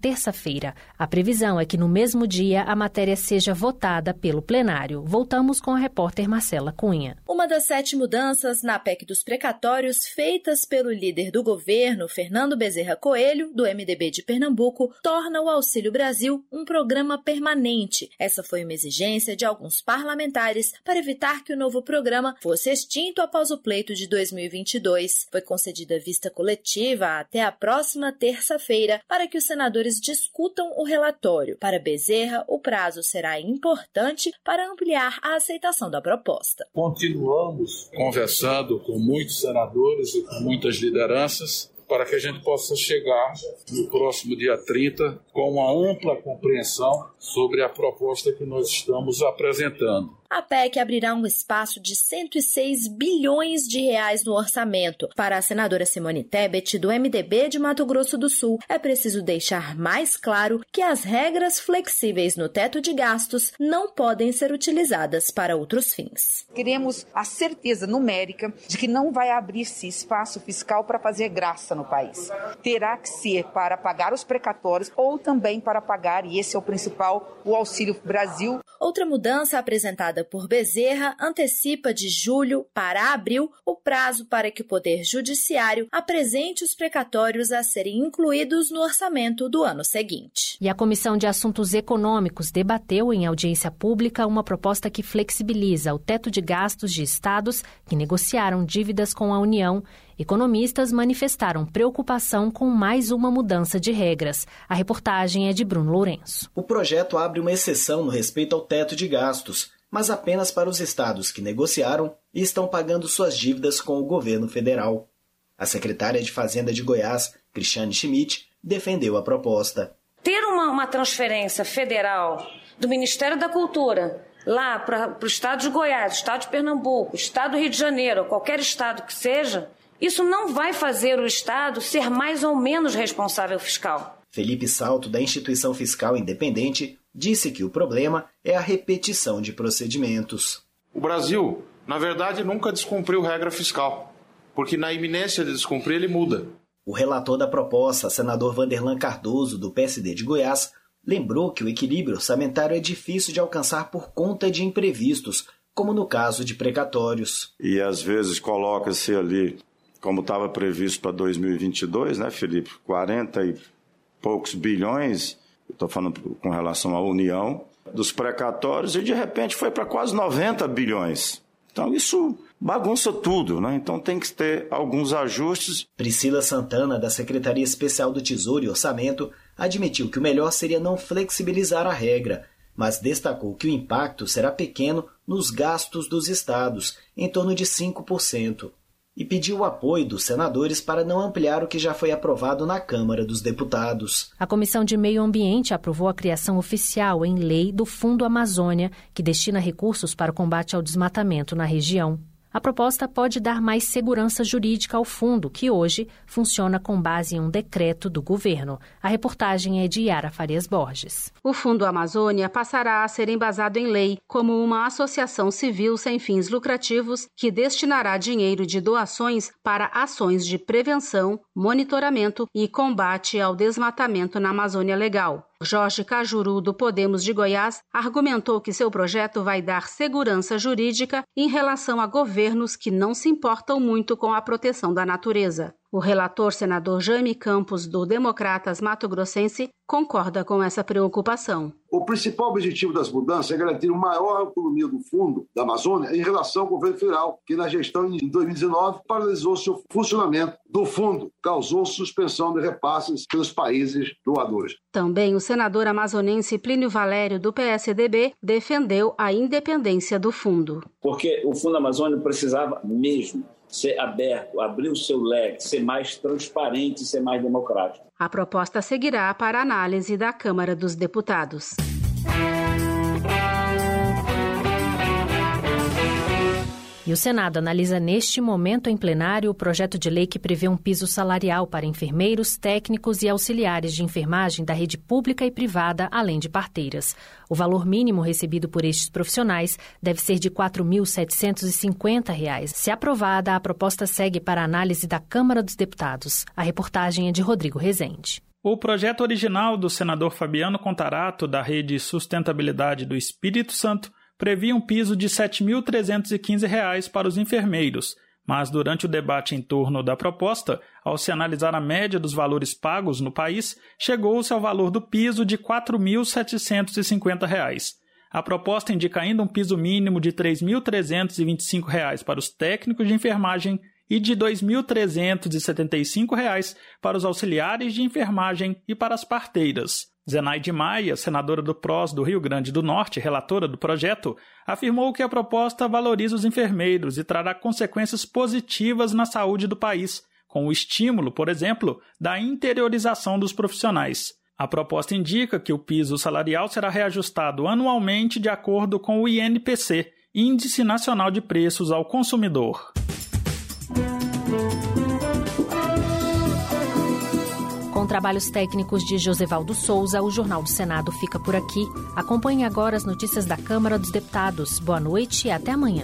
terça-feira. A previsão é que no mesmo dia a matéria seja votada pelo plenário. Voltamos com a repórter Marcela Cunha. Uma das sete mudanças na P E C dos precatórios feitas pelo líder do governo, Fernando Bezerra Coelho, do M D B de Pernambuco, torna o Auxílio Brasil um programa permanente. Essa foi uma exigência de alguns parlamentares para evitar que o novo programa fosse extinto após o pleito de dois mil e vinte e dois. Foi concedida vista coletiva até a próxima terça-feira para que os senadores discutam o relatório. Para Bezerra, o prazo será importante para ampliar a aceitação da proposta. Continuamos conversando com muitos senadores e com muitas lideranças para que a gente possa chegar no próximo dia trinta com uma ampla compreensão sobre a proposta que nós estamos apresentando. A P E C abrirá um espaço de cento e seis bilhões de reais no orçamento. Para a senadora Simone Tebet, do M D B de Mato Grosso do Sul, é preciso deixar mais claro que as regras flexíveis no teto de gastos não podem ser utilizadas para outros fins. Queremos a certeza numérica de que não vai abrir-se espaço fiscal para fazer graça no país. Terá que ser para pagar os precatórios ou também para pagar, e esse é o principal, o Auxílio Brasil. Outra mudança apresentada por Bezerra antecipa de julho para abril o prazo para que o Poder Judiciário apresente os precatórios a serem incluídos no orçamento do ano seguinte. E a Comissão de Assuntos Econômicos debateu em audiência pública uma proposta que flexibiliza o teto de gastos de estados que negociaram dívidas com a União. Economistas manifestaram preocupação com mais uma mudança de regras. A reportagem é de Bruno Lourenço. O projeto abre uma exceção no respeito ao teto de gastos, mas apenas para os estados que negociaram e estão pagando suas dívidas com o governo federal. A secretária de Fazenda de Goiás, Cristiane Schmidt, defendeu a proposta. Ter uma, uma transferência federal do Ministério da Cultura lá para o estado de Goiás, estado de Pernambuco, estado do Rio de Janeiro, qualquer estado que seja, isso não vai fazer o estado ser mais ou menos responsável fiscal. Felipe Salto, da Instituição Fiscal Independente, disse que o problema é a repetição de procedimentos. O Brasil, na verdade, nunca descumpriu regra fiscal, porque na iminência de descumprir ele muda. O relator da proposta, senador Vanderlan Cardoso, do P S D de Goiás, lembrou que o equilíbrio orçamentário é difícil de alcançar por conta de imprevistos, como no caso de precatórios. E às vezes coloca-se ali, como estava previsto para dois mil e vinte e dois, né, Felipe, quarenta e poucos bilhões, estou falando com relação à União, dos precatórios, e de repente foi para quase noventa bilhões. Então isso bagunça tudo, né? Então tem que ter alguns ajustes. Priscila Santana, da Secretaria Especial do Tesouro e Orçamento, admitiu que o melhor seria não flexibilizar a regra, mas destacou que o impacto será pequeno nos gastos dos estados, em torno de cinco por cento. E pediu o apoio dos senadores para não ampliar o que já foi aprovado na Câmara dos Deputados. A Comissão de Meio Ambiente aprovou a criação oficial em lei do Fundo Amazônia, que destina recursos para o combate ao desmatamento na região. A proposta pode dar mais segurança jurídica ao fundo, que hoje funciona com base em um decreto do governo. A reportagem é de Yara Farias Borges. O Fundo Amazônia passará a ser embasado em lei como uma associação civil sem fins lucrativos que destinará dinheiro de doações para ações de prevenção, monitoramento e combate ao desmatamento na Amazônia Legal. Jorge Cajuru, do Podemos de Goiás, argumentou que seu projeto vai dar segurança jurídica em relação a governos que não se importam muito com a proteção da natureza. O relator, senador Jaime Campos, do Democratas Mato Grossense, concorda com essa preocupação. O principal objetivo das mudanças é garantir uma maior autonomia do Fundo da Amazônia em relação ao governo federal, que na gestão em dois mil e dezenove paralisou seu funcionamento do fundo, causou suspensão de repasses pelos países doadores. Também o senador amazonense Plínio Valério, do P S D B, defendeu a independência do fundo. Porque o Fundo Amazônia precisava mesmo ser aberto, abrir o seu leque, ser mais transparente e ser mais democrático. A proposta seguirá para análise da Câmara dos Deputados. E o Senado analisa neste momento em plenário o projeto de lei que prevê um piso salarial para enfermeiros, técnicos e auxiliares de enfermagem da rede pública e privada, além de parteiras. O valor mínimo recebido por estes profissionais deve ser de quatro mil setecentos e cinquenta reais. Se aprovada, a proposta segue para a análise da Câmara dos Deputados. A reportagem é de Rodrigo Rezende. O projeto original do senador Fabiano Contarato, da Rede Sustentabilidade do Espírito Santo, previa um piso de sete mil trezentos e quinze reais para os enfermeiros, mas durante o debate em torno da proposta, ao se analisar a média dos valores pagos no país, chegou-se ao valor do piso de quatro mil setecentos e cinquenta reais. A proposta indica ainda um piso mínimo de três mil trezentos e vinte e cinco reais para os técnicos de enfermagem e de dois mil trezentos e setenta e cinco reais para os auxiliares de enfermagem e para as parteiras. Zenaide Maia, senadora do P R O S do Rio Grande do Norte, relatora do projeto, afirmou que a proposta valoriza os enfermeiros e trará consequências positivas na saúde do país, com o estímulo, por exemplo, da interiorização dos profissionais. A proposta indica que o piso salarial será reajustado anualmente de acordo com o I N P C, Índice Nacional de Preços ao Consumidor. Com trabalhos técnicos de Josevaldo Souza, o Jornal do Senado fica por aqui. Acompanhe agora as notícias da Câmara dos Deputados. Boa noite e até amanhã.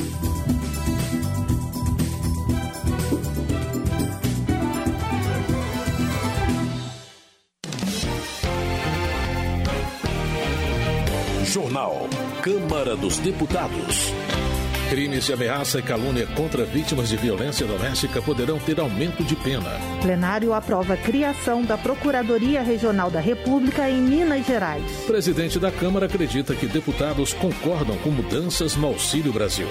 Jornal Câmara dos Deputados. Crimes de ameaça e calúnia contra vítimas de violência doméstica poderão ter aumento de pena. Plenário aprova a criação da Procuradoria Regional da República em Minas Gerais. O presidente da Câmara acredita que deputados concordam com mudanças no Auxílio Brasil.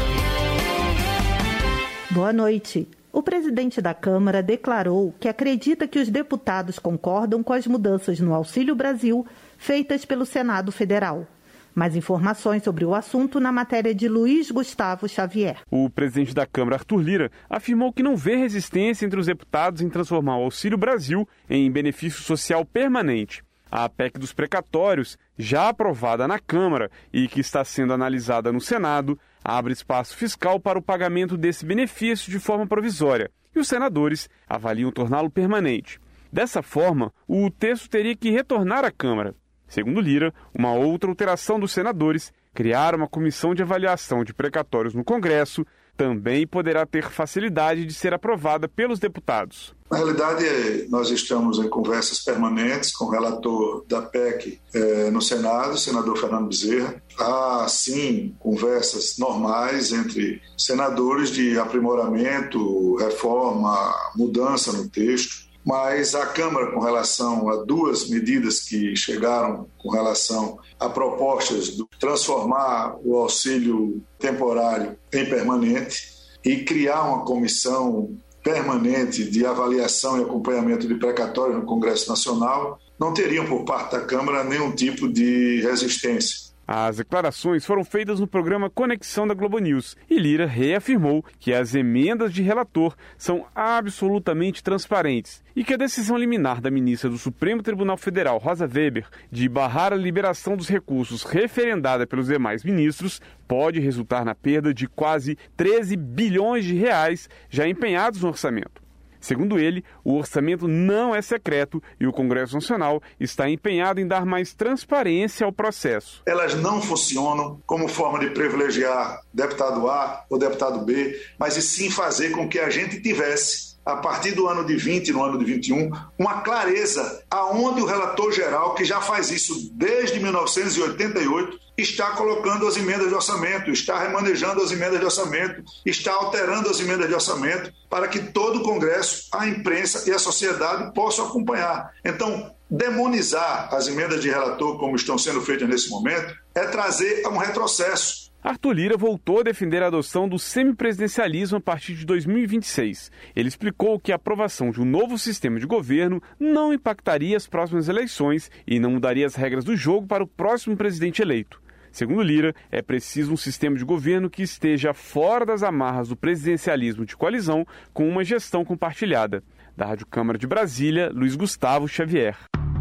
Boa noite. O presidente da Câmara declarou que acredita que os deputados concordam com as mudanças no Auxílio Brasil feitas pelo Senado Federal. Mais informações sobre o assunto na matéria de Luiz Gustavo Xavier. O presidente da Câmara, Arthur Lira, afirmou que não vê resistência entre os deputados em transformar o Auxílio Brasil em benefício social permanente. A P E C dos precatórios, já aprovada na Câmara e que está sendo analisada no Senado, abre espaço fiscal para o pagamento desse benefício de forma provisória e os senadores avaliam torná-lo permanente. Dessa forma, o texto teria que retornar à Câmara. Segundo Lira, uma outra alteração dos senadores, criar uma comissão de avaliação de precatórios no Congresso, também poderá ter facilidade de ser aprovada pelos deputados. Na realidade, nós estamos em conversas permanentes com o relator da P E C eh, no Senado, o senador Fernando Bezerra. Há, sim, conversas normais entre senadores de aprimoramento, reforma, mudança no texto. Mas a Câmara, com relação a duas medidas que chegaram com relação a propostas de transformar o auxílio temporário em permanente e criar uma comissão permanente de avaliação e acompanhamento de precatórios no Congresso Nacional, não teriam por parte da Câmara nenhum tipo de resistência. As declarações foram feitas no programa Conexão da Globo News e Lira reafirmou que as emendas de relator são absolutamente transparentes e que a decisão liminar da ministra do Supremo Tribunal Federal, Rosa Weber, de barrar a liberação dos recursos referendada pelos demais ministros pode resultar na perda de quase treze bilhões de reais já empenhados no orçamento. Segundo ele, o orçamento não é secreto e o Congresso Nacional está empenhado em dar mais transparência ao processo. Elas não funcionam como forma de privilegiar deputado A ou deputado B, mas e sim fazer com que a gente tivesse, a partir do ano de vinte, no ano de vinte e um, uma clareza aonde o relator geral, que já faz isso desde mil novecentos e oitenta e oito, está colocando as emendas de orçamento, está remanejando as emendas de orçamento, está alterando as emendas de orçamento para que todo o Congresso, a imprensa e a sociedade possam acompanhar. Então, demonizar as emendas de relator como estão sendo feitas nesse momento é trazer a um retrocesso. Arthur Lira voltou a defender a adoção do semipresidencialismo a partir de dois mil e vinte e seis. Ele explicou que a aprovação de um novo sistema de governo não impactaria as próximas eleições e não mudaria as regras do jogo para o próximo presidente eleito. Segundo Lira, é preciso um sistema de governo que esteja fora das amarras do presidencialismo de coalizão com uma gestão compartilhada. Da Rádio Câmara de Brasília, Luiz Gustavo Xavier.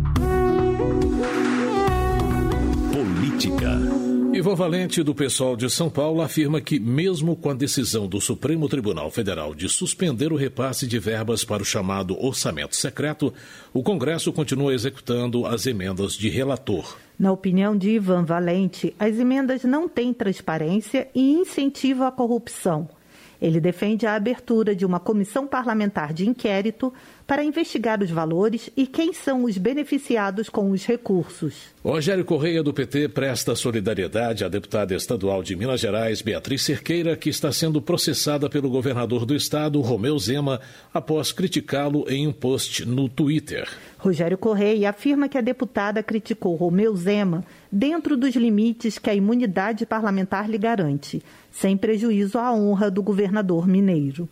Política. Ivan Valente, do PSOL de São Paulo, afirma que, mesmo com a decisão do Supremo Tribunal Federal de suspender o repasse de verbas para o chamado orçamento secreto, o Congresso continua executando as emendas de relator. Na opinião de Ivan Valente, as emendas não têm transparência e incentivam a corrupção. Ele defende a abertura de uma comissão parlamentar de inquérito para investigar os valores e quem são os beneficiados com os recursos. Rogério Correia, do P T, presta solidariedade à deputada estadual de Minas Gerais, Beatriz Cerqueira, que está sendo processada pelo governador do estado, Romeu Zema, após criticá-lo em um post no Twitter. Rogério Correia afirma que a deputada criticou Romeu Zema dentro dos limites que a imunidade parlamentar lhe garante, sem prejuízo à honra do governador mineiro.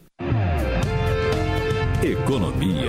Economia.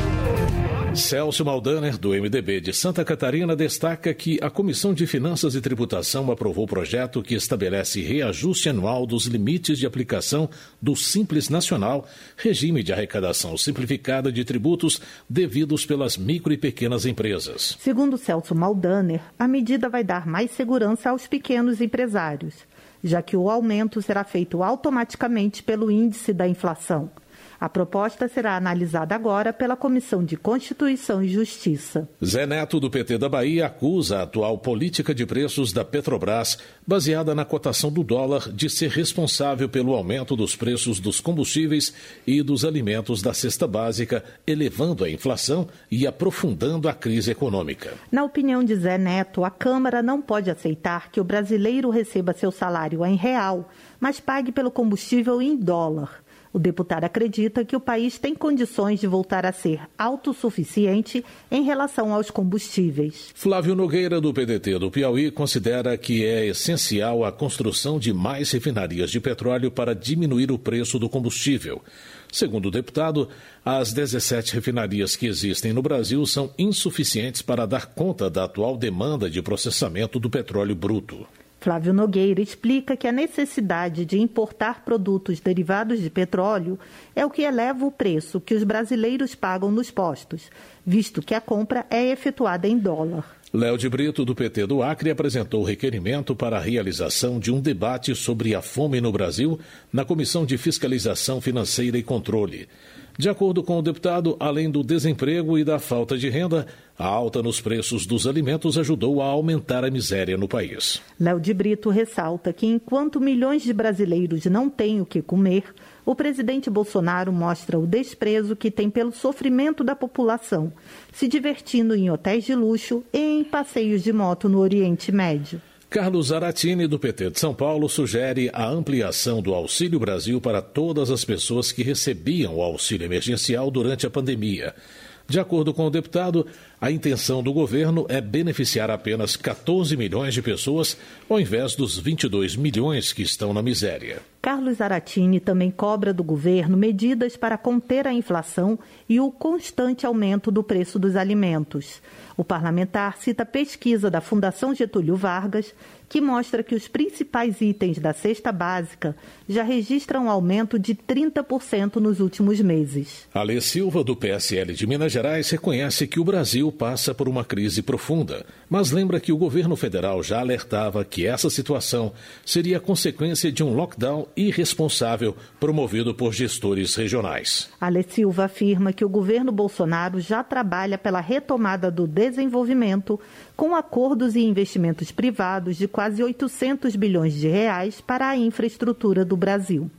Celso Maldaner, do M D B de Santa Catarina, destaca que a Comissão de Finanças e Tributação aprovou o projeto que estabelece reajuste anual dos limites de aplicação do Simples Nacional, regime de arrecadação simplificada de tributos devidos pelas micro e pequenas empresas. Segundo Celso Maldaner, a medida vai dar mais segurança aos pequenos empresários, já que o aumento será feito automaticamente pelo índice da inflação. A proposta será analisada agora pela Comissão de Constituição e Justiça. Zé Neto, do P T da Bahia, acusa a atual política de preços da Petrobras, baseada na cotação do dólar, de ser responsável pelo aumento dos preços dos combustíveis e dos alimentos da cesta básica, elevando a inflação e aprofundando a crise econômica. Na opinião de Zé Neto, a Câmara não pode aceitar que o brasileiro receba seu salário em real, mas pague pelo combustível em dólar. O deputado acredita que o país tem condições de voltar a ser autossuficiente em relação aos combustíveis. Flávio Nogueira, do P D T do Piauí, considera que é essencial a construção de mais refinarias de petróleo para diminuir o preço do combustível. Segundo o deputado, as dezessete refinarias que existem no Brasil são insuficientes para dar conta da atual demanda de processamento do petróleo bruto. Flávio Nogueira explica que a necessidade de importar produtos derivados de petróleo é o que eleva o preço que os brasileiros pagam nos postos, visto que a compra é efetuada em dólar. Léo de Brito, do P T do Acre, apresentou o requerimento para a realização de um debate sobre a fome no Brasil na Comissão de Fiscalização Financeira e Controle. De acordo com o deputado, além do desemprego e da falta de renda, a alta nos preços dos alimentos ajudou a aumentar a miséria no país. Léo de Brito ressalta que enquanto milhões de brasileiros não têm o que comer, o presidente Bolsonaro mostra o desprezo que tem pelo sofrimento da população, se divertindo em hotéis de luxo e em passeios de moto no Oriente Médio. Carlos Zaratini, do P T de São Paulo, sugere a ampliação do Auxílio Brasil para todas as pessoas que recebiam o auxílio emergencial durante a pandemia. De acordo com o deputado, a intenção do governo é beneficiar apenas catorze milhões de pessoas, ao invés dos vinte e dois milhões que estão na miséria. Carlos Zaratini também cobra do governo medidas para conter a inflação e o constante aumento do preço dos alimentos. O parlamentar cita pesquisa da Fundação Getúlio Vargas, que mostra que os principais itens da cesta básica já registram um aumento de trinta por cento nos últimos meses. Alê Silva, do P S L de Minas Gerais, reconhece que o Brasil passa por uma crise profunda, mas lembra que o governo federal já alertava que essa situação seria consequência de um lockdown irresponsável promovido por gestores regionais. Alê Silva afirma que o governo Bolsonaro já trabalha pela retomada do desenvolvimento com acordos e investimentos privados de quase oitocentos bilhões de reais para a infraestrutura do Brasil.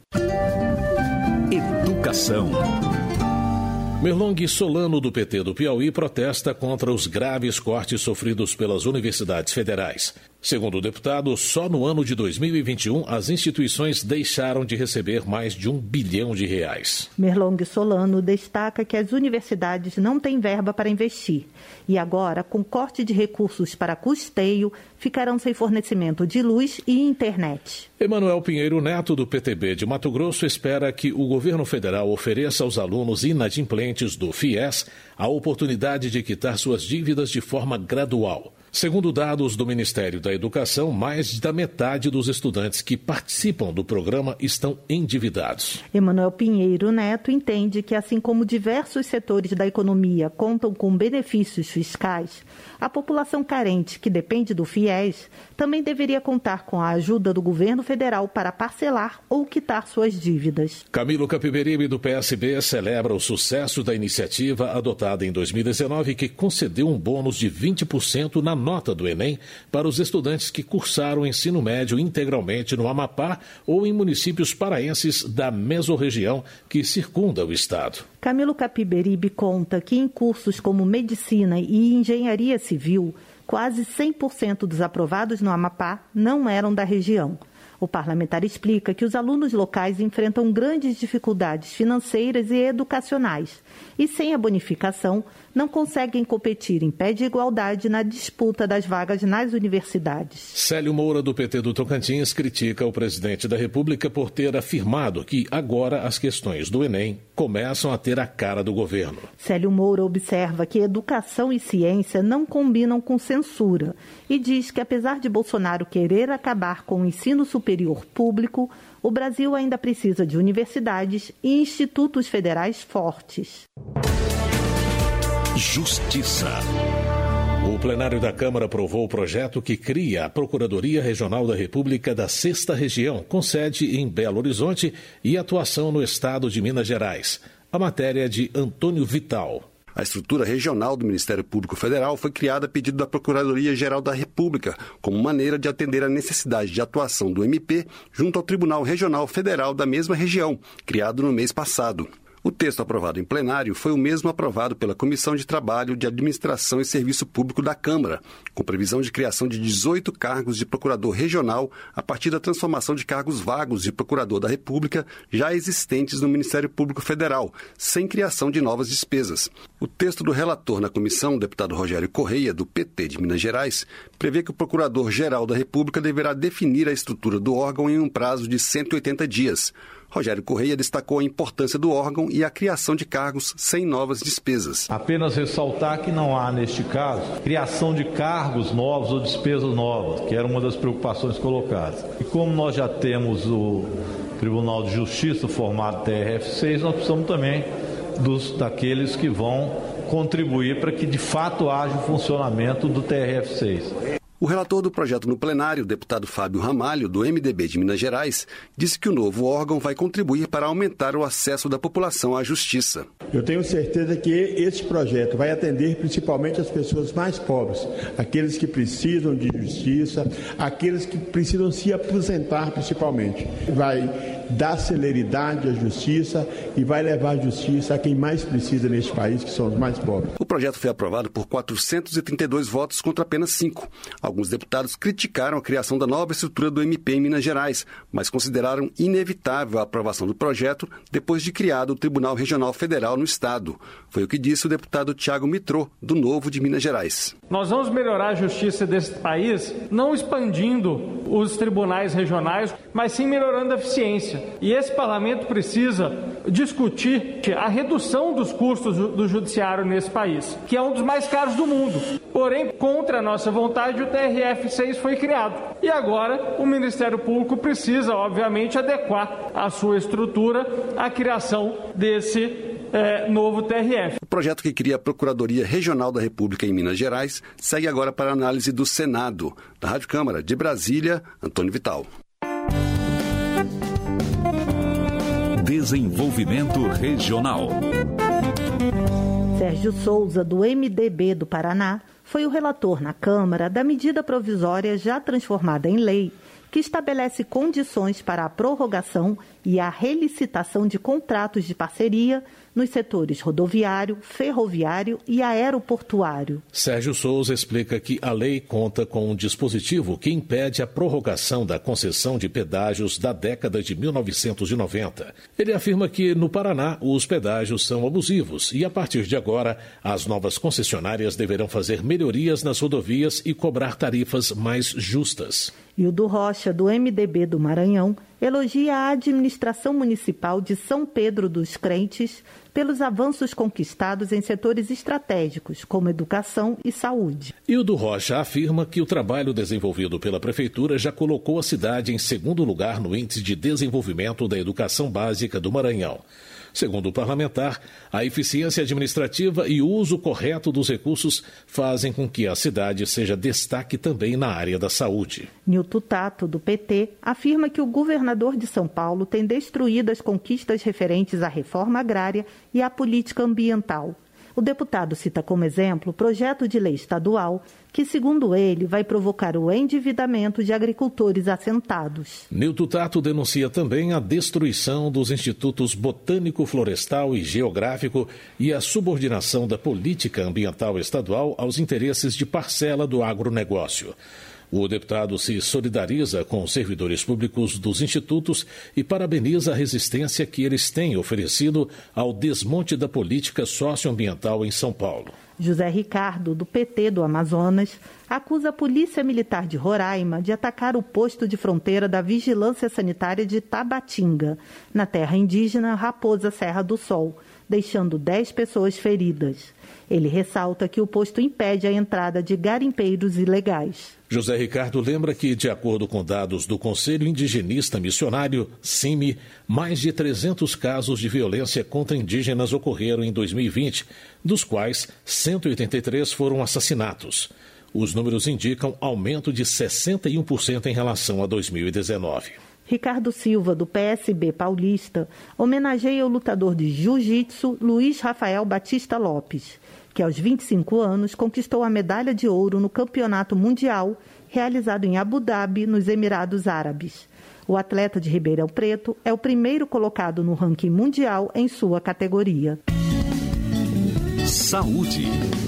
Educação. Merlong Solano, do P T do Piauí, protesta contra os graves cortes sofridos pelas universidades federais. Segundo o deputado, só no ano de dois mil e vinte e um as instituições deixaram de receber mais de um bilhão de reais. Merlong Solano destaca que as universidades não têm verba para investir e agora, com corte de recursos para custeio, ficarão sem fornecimento de luz e internet. Emanuel Pinheiro Neto, do P T B de Mato Grosso, espera que o governo federal ofereça aos alunos inadimplentes do FIES a oportunidade de quitar suas dívidas de forma gradual. Segundo dados do Ministério da Educação, mais da metade dos estudantes que participam do programa estão endividados. Emanuel Pinheiro Neto entende que, assim como diversos setores da economia contam com benefícios fiscais, a população carente que depende do FIES também deveria contar com a ajuda do governo federal para parcelar ou quitar suas dívidas. Camilo Capiberibe, do P S B, celebra o sucesso da iniciativa adotada em dois mil e dezenove que concedeu um bônus de vinte por cento na nota do Enem para os estudantes que cursaram o ensino médio integralmente no Amapá ou em municípios paraenses da mesorregião que circunda o estado. Camilo Capiberibe conta que em cursos como Medicina e Engenharia Civil, quase cem por cento dos aprovados no Amapá não eram da região. O parlamentar explica que os alunos locais enfrentam grandes dificuldades financeiras e educacionais e, sem a bonificação, não conseguem competir em pé de igualdade na disputa das vagas nas universidades. Célio Moura, do P T do Tocantins, critica o presidente da República por ter afirmado que agora as questões do Enem começam a ter a cara do governo. Célio Moura observa que educação e ciência não combinam com censura e diz que, apesar de Bolsonaro querer acabar com o ensino superior público, o Brasil ainda precisa de universidades e institutos federais fortes. Justiça. O plenário da Câmara aprovou o projeto que cria a Procuradoria Regional da República da Sexta Região, com sede em Belo Horizonte e atuação no estado de Minas Gerais. A matéria é de Antônio Vital. A estrutura regional do Ministério Público Federal foi criada a pedido da Procuradoria-Geral da República, como maneira de atender à necessidade de atuação do M P junto ao Tribunal Regional Federal da mesma região, criado no mês passado. O texto aprovado em plenário foi o mesmo aprovado pela Comissão de Trabalho de Administração e Serviço Público da Câmara, com previsão de criação de dezoito cargos de procurador regional a partir da transformação de cargos vagos de procurador da República já existentes no Ministério Público Federal, sem criação de novas despesas. O texto do relator na comissão, o deputado Rogério Correia, do P T de Minas Gerais, prevê que o Procurador-Geral da República deverá definir a estrutura do órgão em um prazo de cento e oitenta dias. Rogério Correia destacou a importância do órgão e a criação de cargos sem novas despesas. Apenas ressaltar que não há, neste caso, criação de cargos novos ou despesas novas, que era uma das preocupações colocadas. E como nós já temos o Tribunal de Justiça formado T R F seis, nós precisamos também dos, daqueles que vão contribuir para que de fato haja o funcionamento do T R F seis. O relator do projeto no plenário, o deputado Fábio Ramalho, do M D B de Minas Gerais, disse que o novo órgão vai contribuir para aumentar o acesso da população à justiça. Eu tenho certeza que esse projeto vai atender principalmente as pessoas mais pobres, aqueles que precisam de justiça, aqueles que precisam se aposentar principalmente. Vai dar celeridade à justiça e vai levar a justiça a quem mais precisa neste país, que são os mais pobres. O projeto foi aprovado por quatrocentos e trinta e dois votos contra apenas cinco. Alguns deputados criticaram a criação da nova estrutura do M P em Minas Gerais, mas consideraram inevitável a aprovação do projeto depois de criado o Tribunal Regional Federal no estado. Foi o que disse o deputado Tiago Mitrô, do Novo de Minas Gerais. Nós vamos melhorar a justiça desse país não expandindo os tribunais regionais, mas sim melhorando a eficiência. E esse parlamento precisa discutir a redução dos custos do judiciário nesse país, que é um dos mais caros do mundo. Porém, contra a nossa vontade, o T R F seis foi criado. E agora o Ministério Público precisa, obviamente, adequar a sua estrutura à criação desse É, novo T R F. O projeto que cria a Procuradoria Regional da República em Minas Gerais segue agora para análise do Senado. Da Rádio Câmara de Brasília, Antônio Vital. Desenvolvimento Regional. Sérgio Souza, do M D B do Paraná, foi o relator na Câmara da medida provisória já transformada em lei, que estabelece condições para a prorrogação e a relicitação de contratos de parceria nos setores rodoviário, ferroviário e aeroportuário. Sérgio Souza explica que a lei conta com um dispositivo que impede a prorrogação da concessão de pedágios da década de mil novecentos e noventa. Ele afirma que, no Paraná, os pedágios são abusivos e, a partir de agora, as novas concessionárias deverão fazer melhorias nas rodovias e cobrar tarifas mais justas. Hildo Rocha, do M D B do Maranhão, elogia a administração municipal de São Pedro dos Crentes pelos avanços conquistados em setores estratégicos, como educação e saúde. Hildo Rocha afirma que o trabalho desenvolvido pela Prefeitura já colocou a cidade em segundo lugar no Índice de Desenvolvimento da Educação Básica do Maranhão. Segundo o parlamentar, a eficiência administrativa e o uso correto dos recursos fazem com que a cidade seja destaque também na área da saúde. Nilton Tato, do P T, afirma que o governador de São Paulo tem destruído as conquistas referentes à reforma agrária e à política ambiental. O deputado cita como exemplo o projeto de lei estadual que, segundo ele, vai provocar o endividamento de agricultores assentados. Nilton Tato denuncia também a destruição dos institutos Botânico, Florestal e Geográfico e a subordinação da política ambiental estadual aos interesses de parcela do agronegócio. O deputado se solidariza com os servidores públicos dos institutos e parabeniza a resistência que eles têm oferecido ao desmonte da política socioambiental em São Paulo. José Ricardo, do P T do Amazonas, acusa a Polícia Militar de Roraima de atacar o posto de fronteira da Vigilância Sanitária de Tabatinga, na terra indígena Raposa Serra do Sol, deixando dez pessoas feridas. Ele ressalta que o posto impede a entrada de garimpeiros ilegais. José Ricardo lembra que, de acordo com dados do Conselho Indigenista Missionário, C I M I, mais de trezentos casos de violência contra indígenas ocorreram em dois mil e vinte, dos quais cento e oitenta e três foram assassinatos. Os números indicam aumento de sessenta e um por cento em relação a dois mil e dezenove. Ricardo Silva, do P S B paulista, homenageia o lutador de jiu-jitsu Luiz Rafael Batista Lopes, que aos vinte e cinco anos conquistou a medalha de ouro no Campeonato Mundial, realizado em Abu Dhabi, nos Emirados Árabes. O atleta de Ribeirão Preto é o primeiro colocado no ranking mundial em sua categoria. Saúde.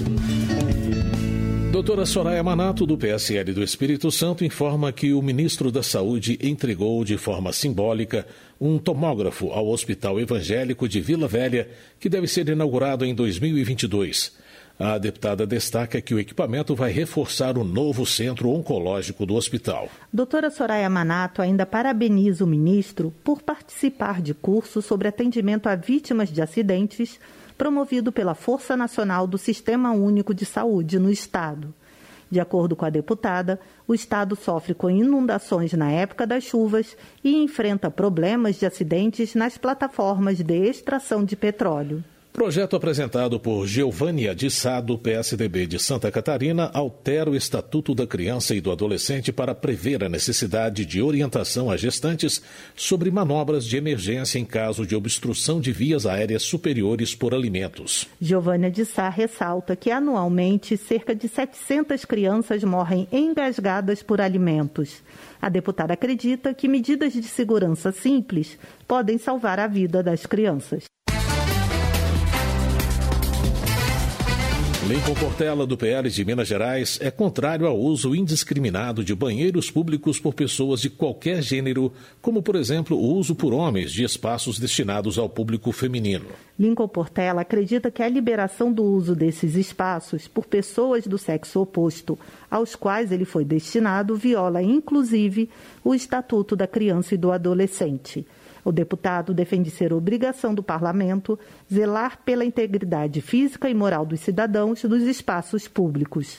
Doutora Soraya Manato, do P S L do Espírito Santo, informa que o ministro da Saúde entregou de forma simbólica um tomógrafo ao Hospital Evangélico de Vila Velha, que deve ser inaugurado em dois mil e vinte e dois. A deputada destaca que o equipamento vai reforçar o novo centro oncológico do hospital. Doutora Soraya Manato ainda parabeniza o ministro por participar de curso sobre atendimento a vítimas de acidentes promovido pela Força Nacional do Sistema Único de Saúde no Estado. De acordo com a deputada, o Estado sofre com inundações na época das chuvas e enfrenta problemas de acidentes nas plataformas de extração de petróleo. Projeto apresentado por Geovânia de Sá, do P S D B de Santa Catarina, altera o Estatuto da Criança e do Adolescente para prever a necessidade de orientação a gestantes sobre manobras de emergência em caso de obstrução de vias aéreas superiores por alimentos. Geovânia de Sá ressalta que anualmente cerca de setecentas crianças morrem engasgadas por alimentos. A deputada acredita que medidas de segurança simples podem salvar a vida das crianças. Lincoln Portela, do P L de Minas Gerais, é contrário ao uso indiscriminado de banheiros públicos por pessoas de qualquer gênero, como, por exemplo, o uso por homens de espaços destinados ao público feminino. Lincoln Portela acredita que a liberação do uso desses espaços por pessoas do sexo oposto, aos quais ele foi destinado, viola, inclusive, o Estatuto da Criança e do Adolescente. O deputado defende ser obrigação do parlamento zelar pela integridade física e moral dos cidadãos dos espaços públicos.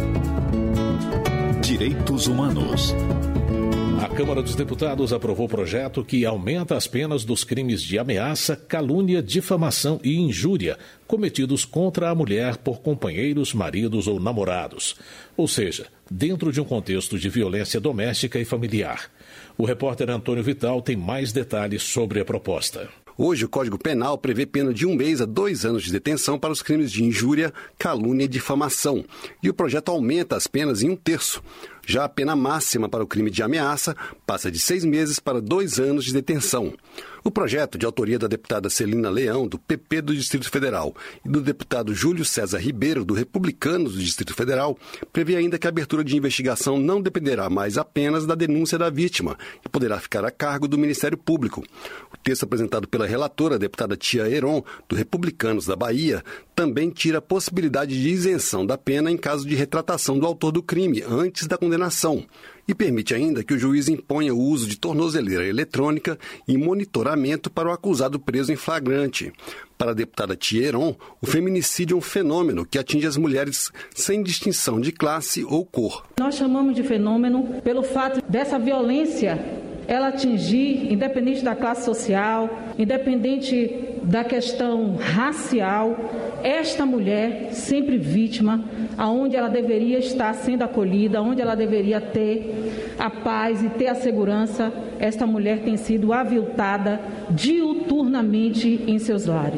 Direitos Humanos. A Câmara dos Deputados aprovou o projeto que aumenta as penas dos crimes de ameaça, calúnia, difamação e injúria cometidos contra a mulher por companheiros, maridos ou namorados. Ou seja, dentro de um contexto de violência doméstica e familiar. O repórter Antônio Vital tem mais detalhes sobre a proposta. Hoje, o Código Penal prevê pena de um mês a dois anos de detenção para os crimes de injúria, calúnia e difamação. E o projeto aumenta as penas em um terço. Já a pena máxima para o crime de ameaça passa de seis meses para dois anos de detenção. O projeto, de autoria da deputada Celina Leão, do P P do Distrito Federal, e do deputado Júlio César Ribeiro, do Republicanos do Distrito Federal, prevê ainda que a abertura de investigação não dependerá mais apenas da denúncia da vítima e poderá ficar a cargo do Ministério Público. O texto apresentado pela relatora, a deputada Tia Heron, do Republicanos da Bahia, também tira a possibilidade de isenção da pena em caso de retratação do autor do crime antes da condenação e permite ainda que o juiz imponha o uso de tornozeleira eletrônica e monitoramento para o acusado preso em flagrante. Para a deputada Tia Heron, o feminicídio é um fenômeno que atinge as mulheres sem distinção de classe ou cor. Nós chamamos de fenômeno pelo fato dessa violência ela atingir, independente da classe social, independente da questão racial, esta mulher sempre vítima, aonde ela deveria estar sendo acolhida, onde ela deveria ter a paz e ter a segurança, esta mulher tem sido aviltada diuturnamente em seus lares.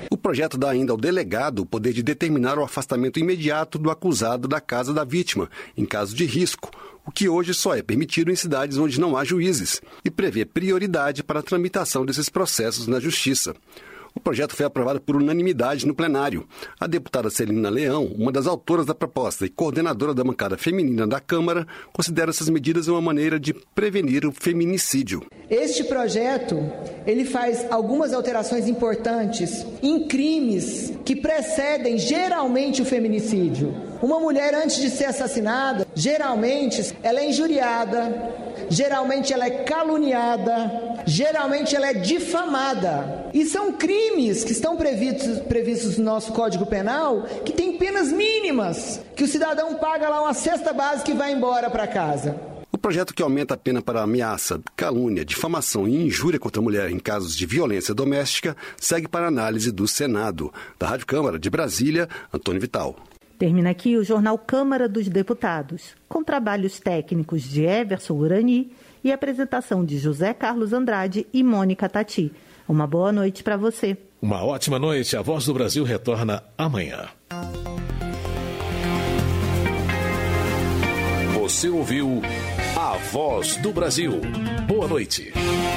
O projeto dá ainda ao delegado o poder de determinar o afastamento imediato do acusado da casa da vítima, em caso de risco, o que hoje só é permitido em cidades onde não há juízes, e prevê prioridade para a tramitação desses processos na Justiça. O projeto foi aprovado por unanimidade no plenário. A deputada Celina Leão, uma das autoras da proposta e coordenadora da bancada feminina da Câmara, considera essas medidas uma maneira de prevenir o feminicídio. Este projeto, ele faz algumas alterações importantes em crimes que precedem geralmente o feminicídio. Uma mulher, antes de ser assassinada, geralmente ela é injuriada, geralmente ela é caluniada, geralmente ela é difamada. E são crimes que estão previstos, previstos no nosso Código Penal, que tem penas mínimas, que o cidadão paga lá uma cesta básica e vai embora para casa. O projeto que aumenta a pena para ameaça, calúnia, difamação e injúria contra a mulher em casos de violência doméstica segue para análise do Senado. Da Rádio Câmara de Brasília, Antônio Vital. Termina aqui o Jornal Câmara dos Deputados, com trabalhos técnicos de Everson Urani e apresentação de José Carlos Andrade e Mônica Tati. Uma boa noite para você. Uma ótima noite. A Voz do Brasil retorna amanhã. Você ouviu A Voz do Brasil. Boa noite.